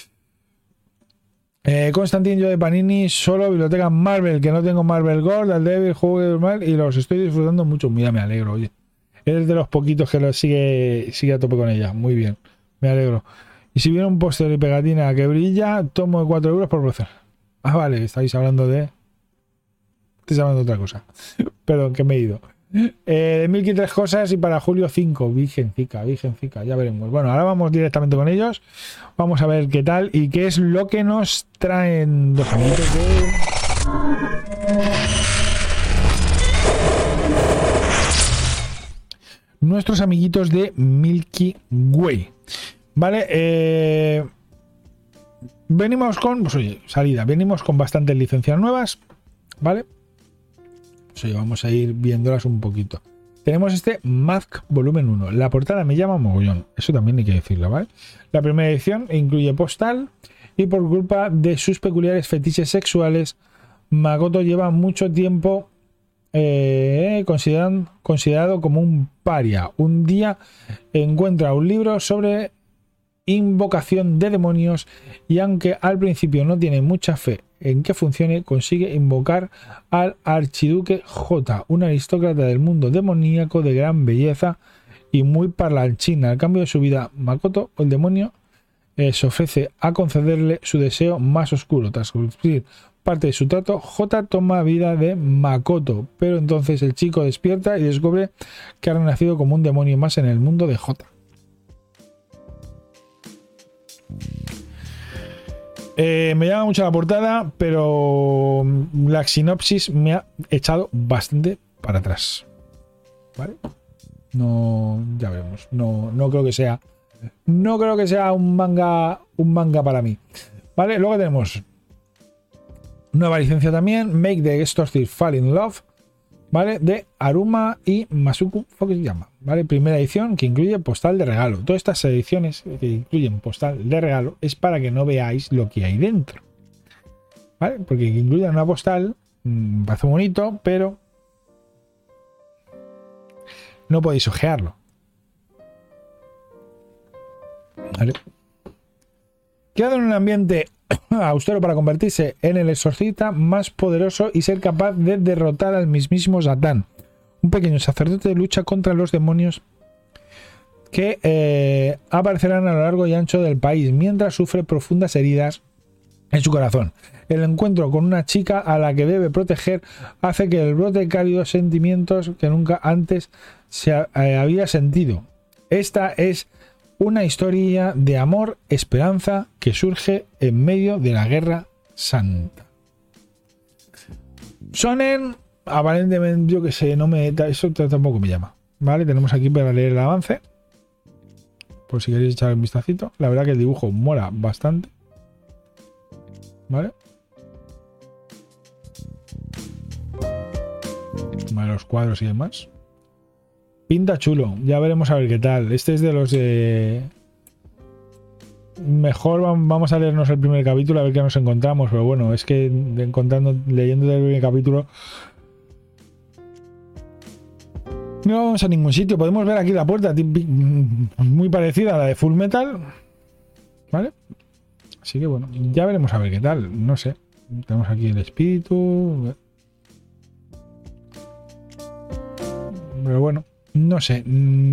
Constantin, yo de Panini, solo biblioteca Marvel, que no tengo Marvel Gold, al Devil, juego normal y los estoy disfrutando mucho. Mira, me alegro, oye. Eres de los poquitos que lo sigue a tope con ella. Muy bien, me alegro. Y si viene un póster y pegatina que brilla, tomo de 4 euros por profesor. Ah, vale, estáis hablando de otra cosa. Perdón, que me he ido. De 1003 cosas y para julio 5. Virgencica, ya veremos. Bueno, ahora vamos directamente con ellos. Vamos a ver qué tal y qué es lo que nos traen dos amiguitos de... nuestros amiguitos de Milky Way. Vale, venimos con, pues oye, salida. Venimos con bastantes licencias nuevas. Vale. Pues oye, vamos a ir viéndolas un poquito. Tenemos este Mask Volumen 1. La portada me llama mogollón. Eso también hay que decirlo, ¿vale? La primera edición incluye postal y por culpa de sus peculiares fetiches sexuales, Makoto lleva mucho tiempo considerado como un paria. Un día encuentra un libro sobre invocación de demonios y aunque al principio no tiene mucha fe en que funcione, consigue invocar al Archiduque J, un aristócrata del mundo demoníaco de gran belleza y muy parlanchina. Al cambio de su vida, Makoto, el demonio, se ofrece a concederle su deseo más oscuro. Tras cumplir parte de su trato, J toma vida de Makoto, pero entonces el chico despierta y descubre que ha renacido como un demonio más en el mundo de J. Me llama mucho la portada, pero la sinopsis me ha echado bastante para atrás. ¿Vale? No, ya veremos. No creo que sea un manga para mí. ¿Vale? Luego tenemos nueva licencia también, Make the Extorted Fall in Love, ¿vale? De Aruma y Masuku Fukuyama, ¿vale? Primera edición que incluye postal de regalo. Todas estas ediciones que incluyen postal de regalo es para que no veáis lo que hay dentro, ¿vale? Porque que incluyan una postal parece bonito, pero no podéis ojearlo, ¿vale? Queda en un ambiente austero para convertirse en el exorcista más poderoso y ser capaz de derrotar al mismísimo Satán. Un pequeño sacerdote lucha contra los demonios que aparecerán a lo largo y ancho del país mientras sufre profundas heridas en su corazón. El encuentro con una chica a la que debe proteger hace que el brote cálidos sentimientos que nunca antes se había sentido. Esta es una historia de amor, esperanza que surge en medio de la Guerra Santa. Shonen, aparentemente, yo que sé, eso tampoco me llama. Vale, tenemos aquí para leer el avance, por si queréis echar un vistacito. La verdad que el dibujo mola bastante. Vale. Los cuadros y demás. Pinta chulo, ya veremos a ver qué tal. Este es de los de mejor vamos a leernos el primer capítulo a ver qué nos encontramos. Pero bueno, es que leyendo el primer capítulo no vamos a ningún sitio. Podemos ver aquí la puerta muy parecida a la de Full Metal, ¿vale? Así que bueno, ya veremos a ver qué tal. No sé. Tenemos aquí el espíritu. Pero bueno, no sé.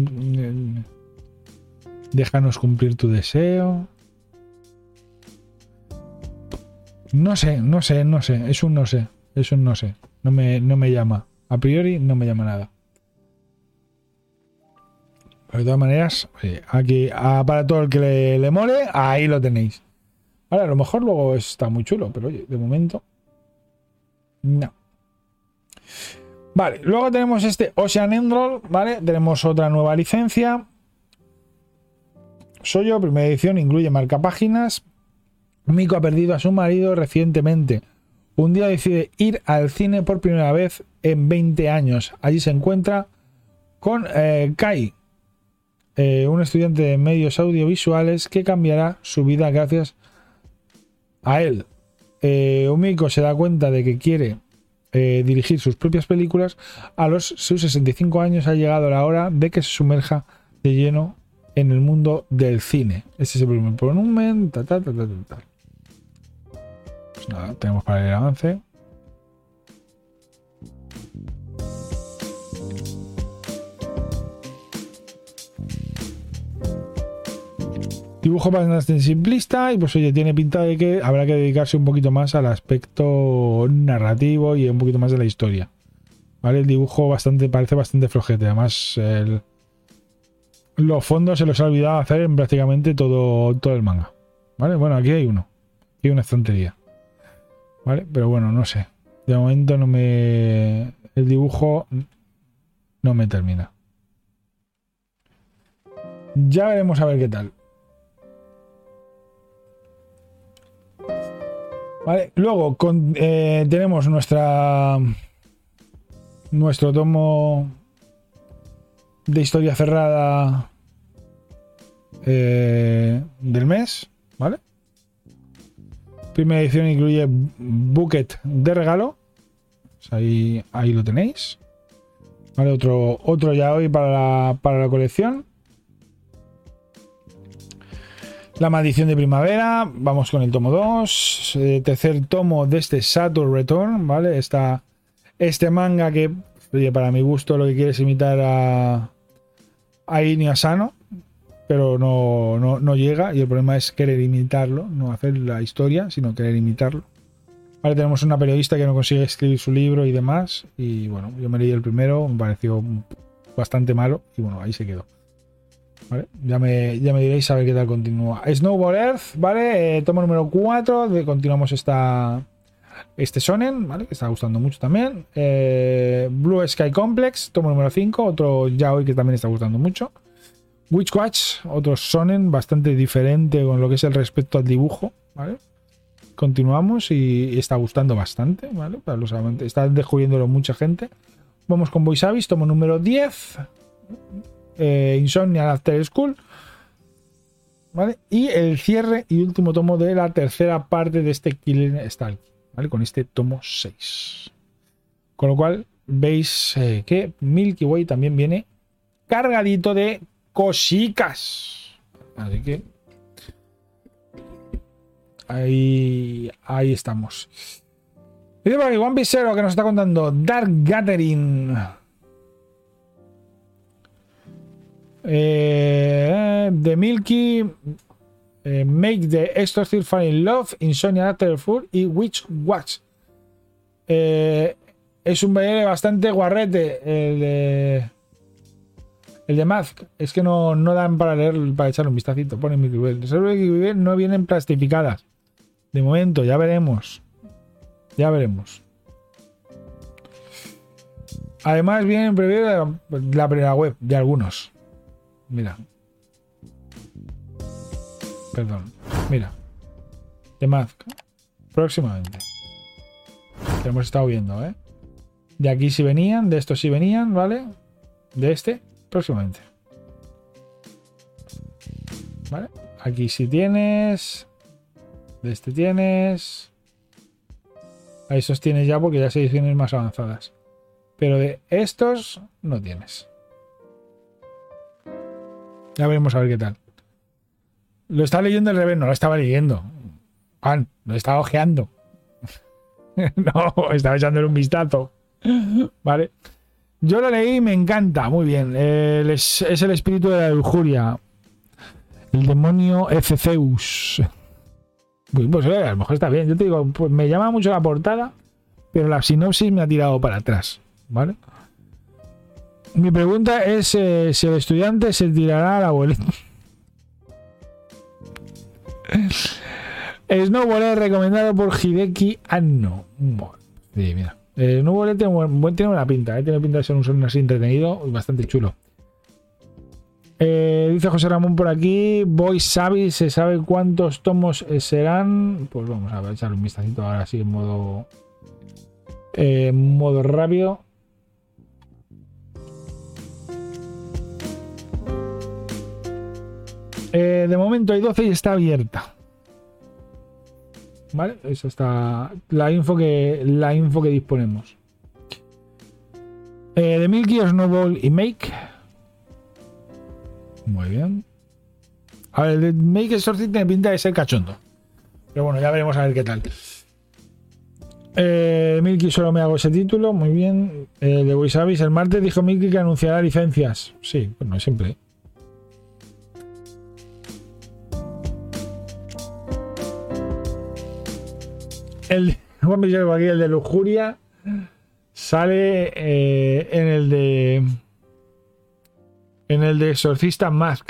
Déjanos cumplir tu deseo. No sé. Es un no sé. No me llama. A priori no me llama nada. Pero de todas maneras, aquí para todo el que le mole, ahí lo tenéis. Ahora, a lo mejor luego está muy chulo, pero oye, de momento no. Vale, luego tenemos este Ocean Emerald, ¿vale? Tenemos otra nueva licencia. Soyo, primera edición, incluye marcapáginas. Miko ha perdido a su marido recientemente. Un día decide ir al cine por primera vez en 20 años. Allí se encuentra con Kai, un estudiante de medios audiovisuales que cambiará su vida gracias a él. Miko se da cuenta de que quiere dirigir sus propias películas. A sus 65 años ha llegado la hora de que se sumerja de lleno en el mundo del cine. Este es el primer volumen. Pues nada, tenemos para el avance. Dibujo bastante simplista y pues oye, tiene pinta de que habrá que dedicarse un poquito más al aspecto narrativo y un poquito más de la historia. ¿Vale? El dibujo parece bastante flojete. Además, los fondos se los ha olvidado hacer en prácticamente todo el manga. ¿Vale? Bueno, aquí hay uno. Aquí hay una estantería. ¿Vale? Pero bueno, no sé. De momento el dibujo no me termina. Ya veremos a ver qué tal. Vale, luego tenemos nuestro tomo de historia cerrada del mes, ¿vale? Primera edición incluye bucket de regalo, pues ahí lo tenéis, ¿vale? Otro ya hoy para la colección. La maldición de primavera, vamos con el tomo 2, tercer tomo de este Saturn Return, ¿vale? Este manga que, oye, para mi gusto lo que quiere es imitar a Inio Asano, pero no llega, y el problema es querer imitarlo, no hacer la historia, sino querer imitarlo. Vale, tenemos una periodista que no consigue escribir su libro y demás, y bueno, yo me leí el primero, me pareció bastante malo, y bueno, ahí se quedó. ¿Vale? Ya me diréis a ver qué tal continúa. Snowball Earth, ¿vale? Tomo número 4. Continuamos este shonen, ¿vale? Que está gustando mucho también. Blue Sky Complex, tomo número 5. Otro yaoi que también está gustando mucho. Witch Watch, otro shonen bastante diferente con lo que es el respecto al dibujo, ¿vale? Continuamos y está gustando bastante, ¿vale? Para los amantes, está descubriéndolo mucha gente. Vamos con Boys Abyss, tomo número 10. Insomnia After School, ¿vale? Y el cierre y último tomo de la tercera parte de este Killing Stalking, ¿vale? Con este tomo 6. Con lo cual veis que Milky Way también viene cargadito de cosicas. Así que ahí estamos. Dice por aquí One Piece Zero que nos está contando Dark Gathering. The Milky, Make the Extra Still Fall in Love, Insomnia After Food y Witch Watch. Es un baile bastante guarrete el de Mask. Es que no dan para echarle un vistacito. Pone Milky Way. Las Milky Way no vienen plastificadas de momento, ya veremos. Además vienen previo la primera web de algunos. Mira. Perdón. Mira. The Mask. Próximamente. Que hemos estado viendo, ¿eh? De aquí sí venían, de estos sí venían, ¿vale? De este, próximamente. ¿Vale? Aquí sí tienes. De este tienes. A esos tienes ya porque ya son ediciones más avanzadas. Pero de estos no tienes. Ya veremos a ver qué tal. Lo está leyendo al revés, no lo estaba leyendo. Juan, lo estaba ojeando. No, estaba echándole un vistazo. Vale. Yo lo leí y me encanta, muy bien. Es el espíritu de la lujuria. El demonio Efezeus. Pues a lo mejor está bien. Yo te digo, pues me llama mucho la portada, pero la sinopsis me ha tirado para atrás. ¿Vale? Mi pregunta es si el estudiante se tirará a la boleta. Snowball es recomendado por Hideki Anno. Bueno, sí, mira. Snowball tiene buena pinta, tiene pinta de ser un así entretenido y bastante chulo. Dice José Ramón por aquí. Voy Sabi, ¿se sabe cuántos tomos serán? Pues vamos a echarle un vistacito ahora sí en modo rápido. De momento hay 12 y está abierta. Vale, eso está la info que disponemos. De Milky, Snowball y Make. Muy bien. A ver, el de Make Exorcist tiene pinta de ser cachondo. Pero bueno, ya veremos a ver qué tal. Milky solo me hago ese título. Muy bien. De Wisavis, el martes dijo Milky que anunciará licencias. Sí, pues no siempre. El de lujuria sale en el de Exorcista Mask.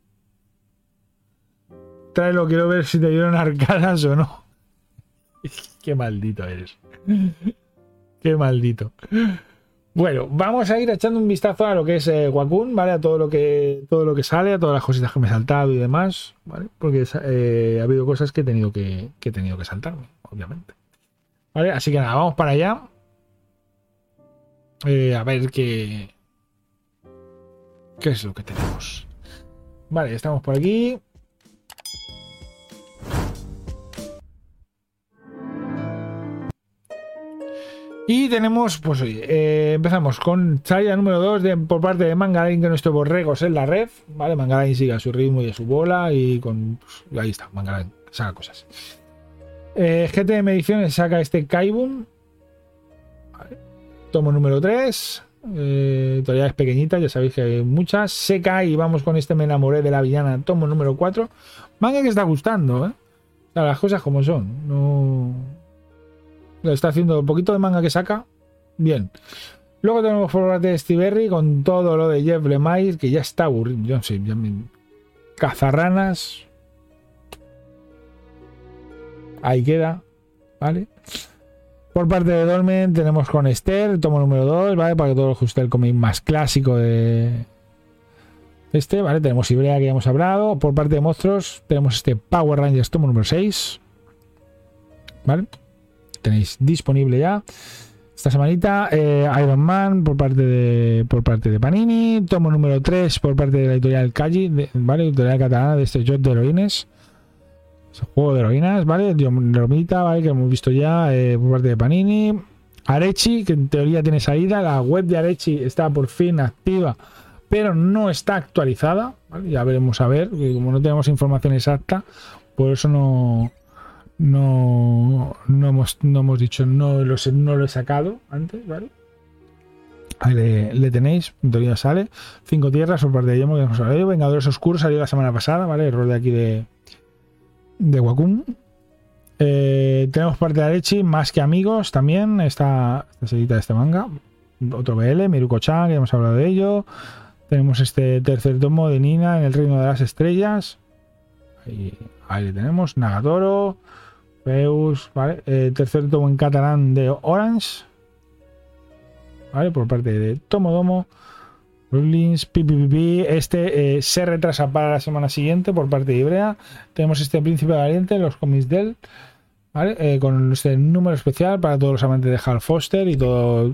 Tráelo, quiero ver si te dieron arcadas o no. Qué maldito eres. Qué maldito. Bueno, vamos a ir echando un vistazo a lo que es Wacom, ¿vale? A todo lo que sale, a todas las cositas que me he saltado y demás, ¿vale? Porque ha habido cosas que he tenido que saltarme, obviamente. ¿Vale? Así que nada, vamos para allá. A ver qué es lo que tenemos. Vale, estamos por aquí. Y tenemos, pues oye, empezamos con salida número 2 por parte de Mangalain, que nuestro borregos en la red, ¿vale? Mangalain sigue a su ritmo y a su bola y ahí está, Mangalain saca cosas. GTM Ediciones saca este Kaibun, ¿vale? Tomo número 3, tutoriales pequeñitas, ya sabéis que hay muchas. Seca y vamos con este Me enamoré de la villana, tomo número 4. Manga que está gustando, O sea, las cosas como son, no... Lo está haciendo un poquito de manga que saca. Bien. Luego tenemos por parte de Stiberry con todo lo de Jeff Lemire, que ya está aburrido. Yo no sé, Cazarranas. Ahí queda. ¿Vale? Por parte de Dolmen tenemos con Esther, tomo número 2, ¿vale? Para que todos os guste el cómic más clásico de este, ¿vale? Tenemos Ibrea, que ya hemos hablado. Por parte de Monstruos tenemos este Power Rangers, tomo número 6. ¿Vale? Tenéis disponible ya esta semanita. Iron Man por parte de Panini, tomo número 3 por parte de la editorial Calle, ¿vale? Editorial catalana de este Joc de heroínas, es un juego de heroínas, ¿vale? Romita, ¿vale? Que hemos visto ya por parte de Panini. Arechi, que en teoría tiene salida. La web de Arechi está por fin activa, pero no está actualizada, ¿vale? Ya veremos a ver, como no tenemos información exacta, por eso no hemos dicho, no lo he sacado antes, ¿vale? Ahí le tenéis, en teoría sale. 5 tierras por parte de Yomo, que hemos hablado. Vengadores Oscuros salió la semana pasada, ¿vale? Error de aquí de Wacom. Tenemos parte de Arechi, Más que Amigos también, esta seguida de este manga. Otro BL, Miruko-chan, que hemos hablado de ello. Tenemos este tercer tomo de Nina en el Reino de las Estrellas. Ahí le tenemos, Nagatoro. Peus, ¿vale? Tercer tomo en catalán de Orange, ¿vale? Por parte de Tomodomo. Rublins, PPP. Este se retrasa para la semana siguiente por parte de Ibrea. Tenemos este Príncipe Valiente, los cómics de él, ¿vale? Con este número especial para todos los amantes de Hal Foster y todo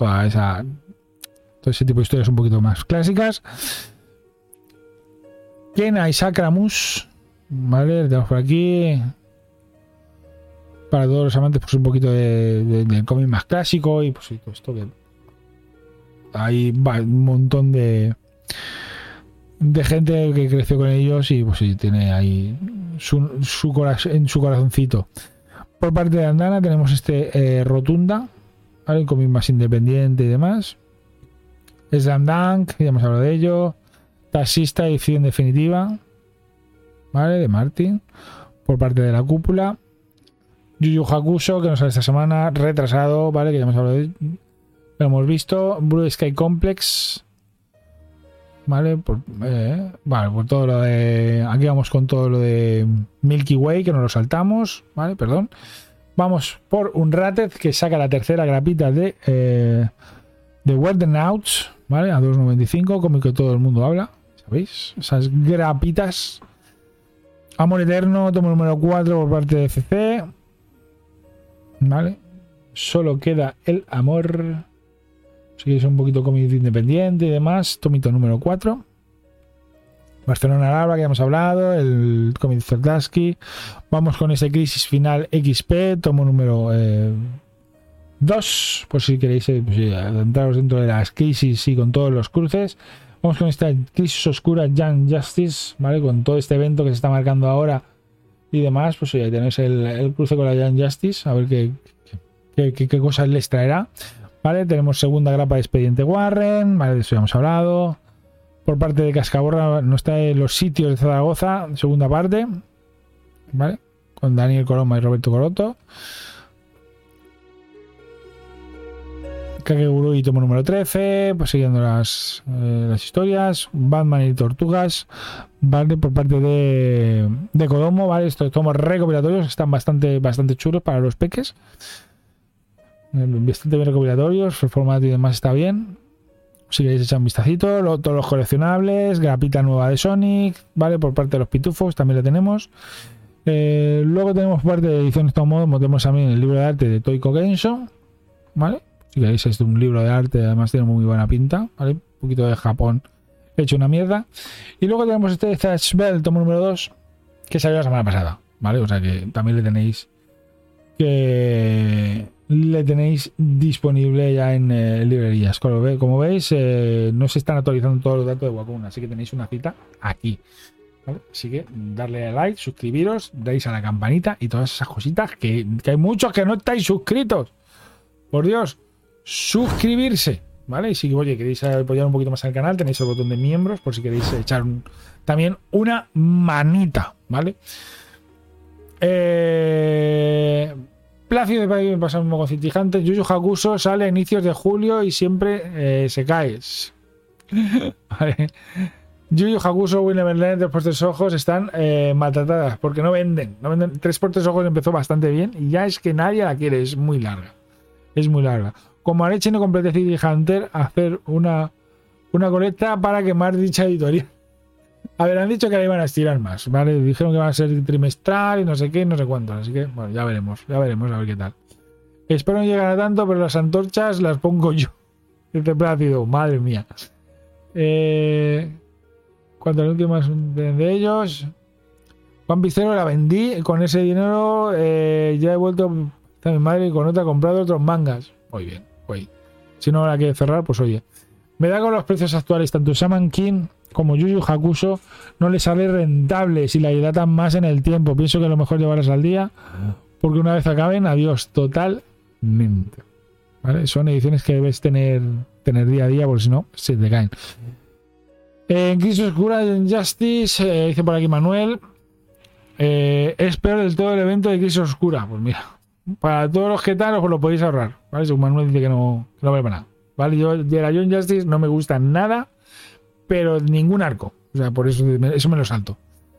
ese tipo de historias un poquito más clásicas. Kena y Sakramus, Vale, le tenemos por aquí. Para todos los amantes, pues un poquito del cómic más clásico y pues sí, todo esto que hay un montón de gente que creció con ellos y pues sí, tiene ahí en su corazoncito. Por parte de Andana tenemos Rotunda, ¿vale? Un cómic más independiente y demás. Slam Dunk, ya hemos hablado de ello. Taxista, edición definitiva, ¿vale? De Martin. Por parte de la cúpula. Yu Yu Hakusho, que nos sale esta semana, retrasado, ¿vale? Que ya hemos hablado de, lo hemos visto. Blue Sky Complex, ¿vale? Vale, por todo lo de... Aquí vamos con todo lo de Milky Way, que nos lo saltamos, ¿vale? Perdón. Vamos por un Rated que saca la tercera grapita de Wordnauts, ¿vale? A 2.95, como que todo el mundo habla, ¿sabéis? Esas grapitas. Amor Eterno, tomo número 4 por parte de CC, ¿vale? Solo queda el amor. Si es un poquito cómic independiente y demás. Tomito número 4. Barcelona Larva, que ya hemos hablado. El cómic Zardaski. Vamos con ese Crisis Final XP. Tomo número 2. Por si queréis pues, adentraros dentro de las crisis y con todos los cruces. Vamos con esta Crisis Oscura Young Justice, ¿vale? Con todo este evento que se está marcando ahora y demás. Pues ya tenéis el cruce con la Young Justice. A ver qué cosas les traerá. Vale, tenemos segunda grapa de Expediente Warren, vale, de eso ya hemos hablado. Por parte de Cascaborra nos trae Los Sitios de Zaragoza, segunda parte, vale, con Daniel Coloma y Roberto Coroto. Kakegurui y tomo número 13, pues siguiendo las historias. Batman y Tortugas, vale, por parte de Kodomo, vale, estos tomos recopilatorios están bastante chulos para los peques. Bastante bien recopilatorios, el formato y demás está bien. Si queréis echar un vistacito, todos los coleccionables, grapita nueva de Sonic, vale, por parte de los pitufos también lo tenemos. Luego tenemos por parte de ediciones Tomo, tenemos también el libro de arte de Toiko Gensho, vale. Si queréis es un libro de arte, además tiene muy buena pinta, vale, un poquito de Japón hecho una mierda. Y luego tenemos Thatch Bell, tomo número 2, que salió la semana pasada, vale, o sea que también le tenéis disponible ya en librerías. Como veis, no se están actualizando todos los datos de Wacom, así que tenéis una cita aquí, ¿vale? Así que darle a like, suscribiros, dais a la campanita y todas esas cositas que hay muchos que no estáis suscritos. Por Dios, suscribirse, ¿vale? Y si oye, queréis apoyar un poquito más al canal, tenéis el botón de miembros por si queréis echar también una manita, ¿vale? Plácido de pasar un poco citijante. Yu Yu Hakusho sale a inicios de julio y siempre se cae. Vale. Yu Yu Hakusho, Will Neverland, 3x3 ojos están maltratadas porque no venden. 3x3 ojos empezó bastante bien y ya es que nadie la quiere. Es muy larga. Como Areche no complete City Hunter, hacer una colecta para quemar dicha editorial. A ver, han dicho que la iban a estirar más, ¿vale? Dijeron que va a ser trimestral y no sé qué, no sé cuánto. Así que, bueno, ya veremos a ver qué tal. Espero no llegar a tanto, pero las antorchas las pongo yo. Este Plácido, madre mía. Cuanto al último de ellos, Juan Picero la vendí. Con ese dinero ya he vuelto a mi madre y con otra he comprado otros mangas. Muy bien, oye. Si no la quiere cerrar, pues oye. Me da con los precios actuales, tanto Shaman King como Yu Yu Hakusho no les sale rentable si la dilatan más en el tiempo. Pienso que lo mejor llevarlas al día, porque una vez acaben, adiós totalmente. ¿Vale? Son ediciones que debes tener día a día, porque si no, se te caen. En Crisis Oscura, en Justice, dice por aquí Manuel, es peor del todo el evento de Crisis Oscura. Pues mira, para todos los que tal, os lo podéis ahorrar, ¿vale? Según Manuel dice que no vale para nada, ¿vale? Yo de la Young Justice no me gusta nada, pero ningún arco, o sea, por eso me lo salto.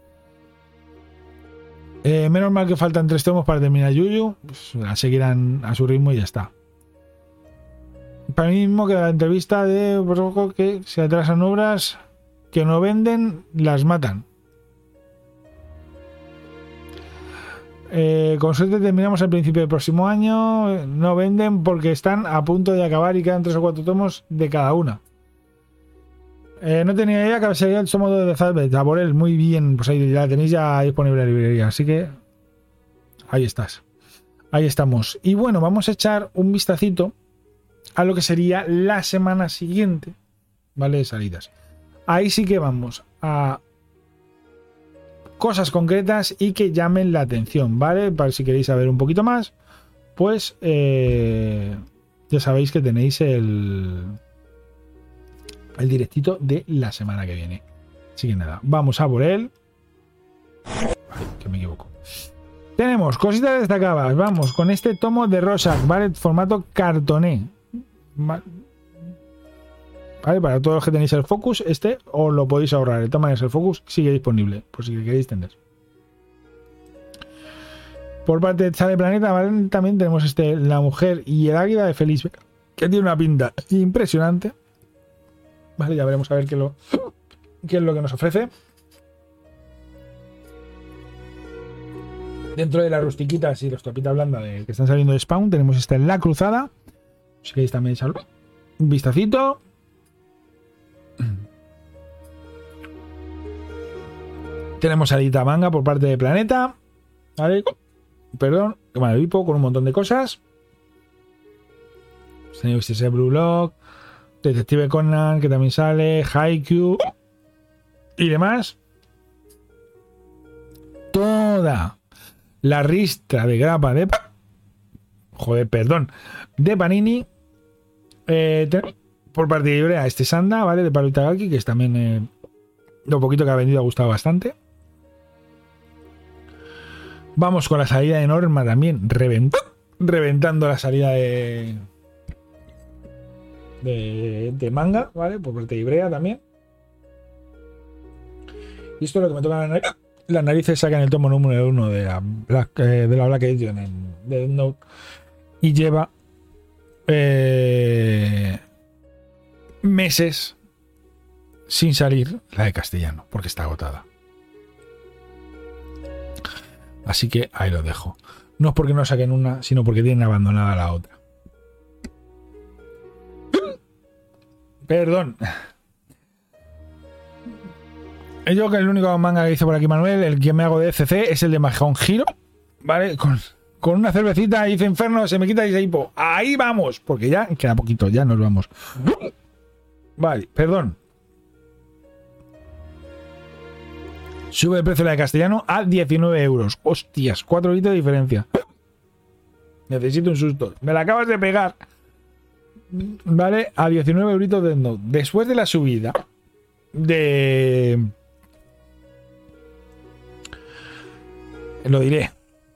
Menos mal que faltan 3 tomos para terminar Yuyu, pues la seguirán a su ritmo y ya está. Para mí mismo queda la entrevista de Broco que se atrasan obras que no venden, las matan. Con suerte terminamos al principio del próximo año. No venden porque están a punto de acabar y quedan 3 o 4 tomos de cada una. No tenía idea que sería el tomo de Zalbet. A por él, muy bien. Pues ahí la tenéis ya disponible en la librería. Así que ahí estás. Ahí estamos. Y bueno, vamos a echar un vistacito a lo que sería la semana siguiente, ¿vale? De salidas. Ahí sí que vamos a cosas concretas y que llamen la atención, ¿vale? Para si queréis saber un poquito más, pues ya sabéis que tenéis el directito de la semana que viene. Así que nada, vamos a por él. Ay, que me equivoco. Tenemos cositas destacadas. Vamos con este tomo de Rorschach, ¿vale? Formato cartoné. ¿Vale? Para todos los que tenéis el Focus, este os lo podéis ahorrar. De todas maneras, el Focus sigue disponible, por si queréis tener. Por parte de Sale Planeta, ¿vale? También tenemos La Mujer y el Águila de Félix, que tiene una pinta impresionante. Vale, ya veremos a ver qué es lo que nos ofrece. Dentro de las rustiquitas y los topitas blandas que están saliendo de Spawn, tenemos La Cruzada. Si queréis también echar un vistacito. Tenemos salita manga por parte de Planeta. ¿Vale? Perdón, Toma de Vipo con un montón de cosas. Tenéis ese Blue Lock, Detective Conan, que también sale, Haikyuu y demás. Toda la ristra de grapa de Panini. Por parte de Ibrea, Sanda, ¿vale? De Pablo Itagaki, que es también lo poquito que ha vendido ha gustado bastante. Vamos con la salida de Norma también, reventando la salida de manga, ¿vale? Por parte de Ibrea también. Y esto es lo que me toca las narices. Sacan el tomo número 1 de la Black Edition de Death Note y lleva meses sin salir la de castellano porque está agotada. Así que ahí lo dejo. No es porque no saquen una, sino porque tienen abandonada la otra. Perdón. Yo que el único manga que hice por aquí Manuel, el que me hago de ECC, es el de Mahjong Hero, ¿vale? Con una cervecita dice Inferno, se me quita y se hipo. Ahí vamos, porque ya queda poquito, ya nos vamos. Vale, perdón. Sube el precio de la de castellano a 19 euros. Hostias, 4 litros de diferencia. Necesito un susto. Me la acabas de pegar. Vale, a 19 euritos de Note. Después de la subida lo diré.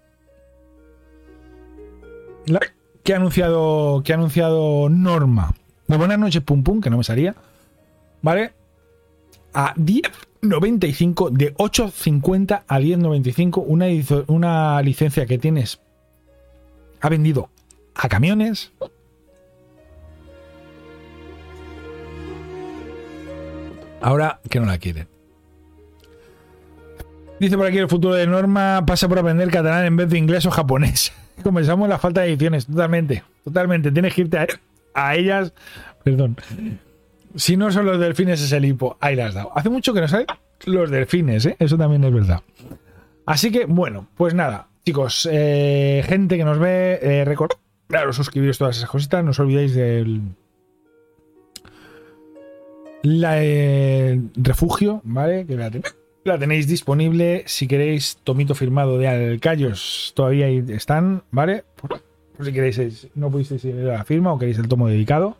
Que ha anunciado Norma. De Buenas noches, Pum Pum, que no me salía. ¿Vale? A 10,95, de 8,50 a 10,95. Una licencia que tienes. Ha vendido a camiones. Ahora que no la quieren. Dice por aquí: el futuro de Norma pasa por aprender catalán en vez de inglés o japonés. Comenzamos la falta de ediciones. Totalmente. Tienes que irte a ellas. Perdón. Si no son los delfines, es el hipo. Ahí la has dado. Hace mucho que no salen los delfines, ¿eh? Eso también es verdad. Así que, bueno, pues nada, chicos. Gente que nos ve, recordaros, suscribiros, todas esas cositas. No os olvidéis del refugio, ¿vale? Que la tenéis disponible. Si queréis tomito firmado de Alcayos, todavía ahí están, ¿vale? Por si queréis, no pudisteis ir a la firma o queréis el tomo dedicado.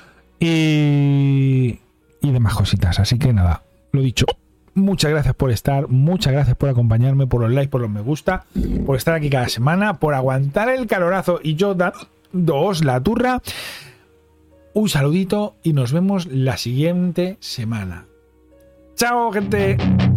Y demás cositas. Así que nada, lo dicho. Muchas gracias por estar, muchas gracias por acompañarme, por los likes, por los me gusta, por estar aquí cada semana, por aguantar el calorazo y yo dándoos la turra. Un saludito y nos vemos la siguiente semana. ¡Chao, gente!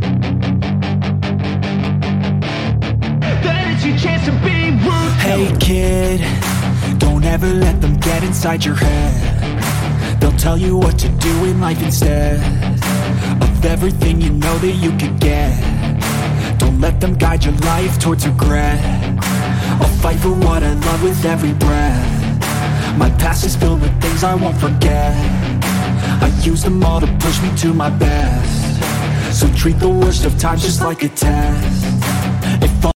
Hey kid, don't ever let them get inside your head. They'll tell you what to do in life instead of everything you know that you could get. Don't let them guide your life towards regret. I'll fight for what I love with every breath. My past is filled with things I won't forget. I used them all to push me to my best. So treat the worst of times just like a test. If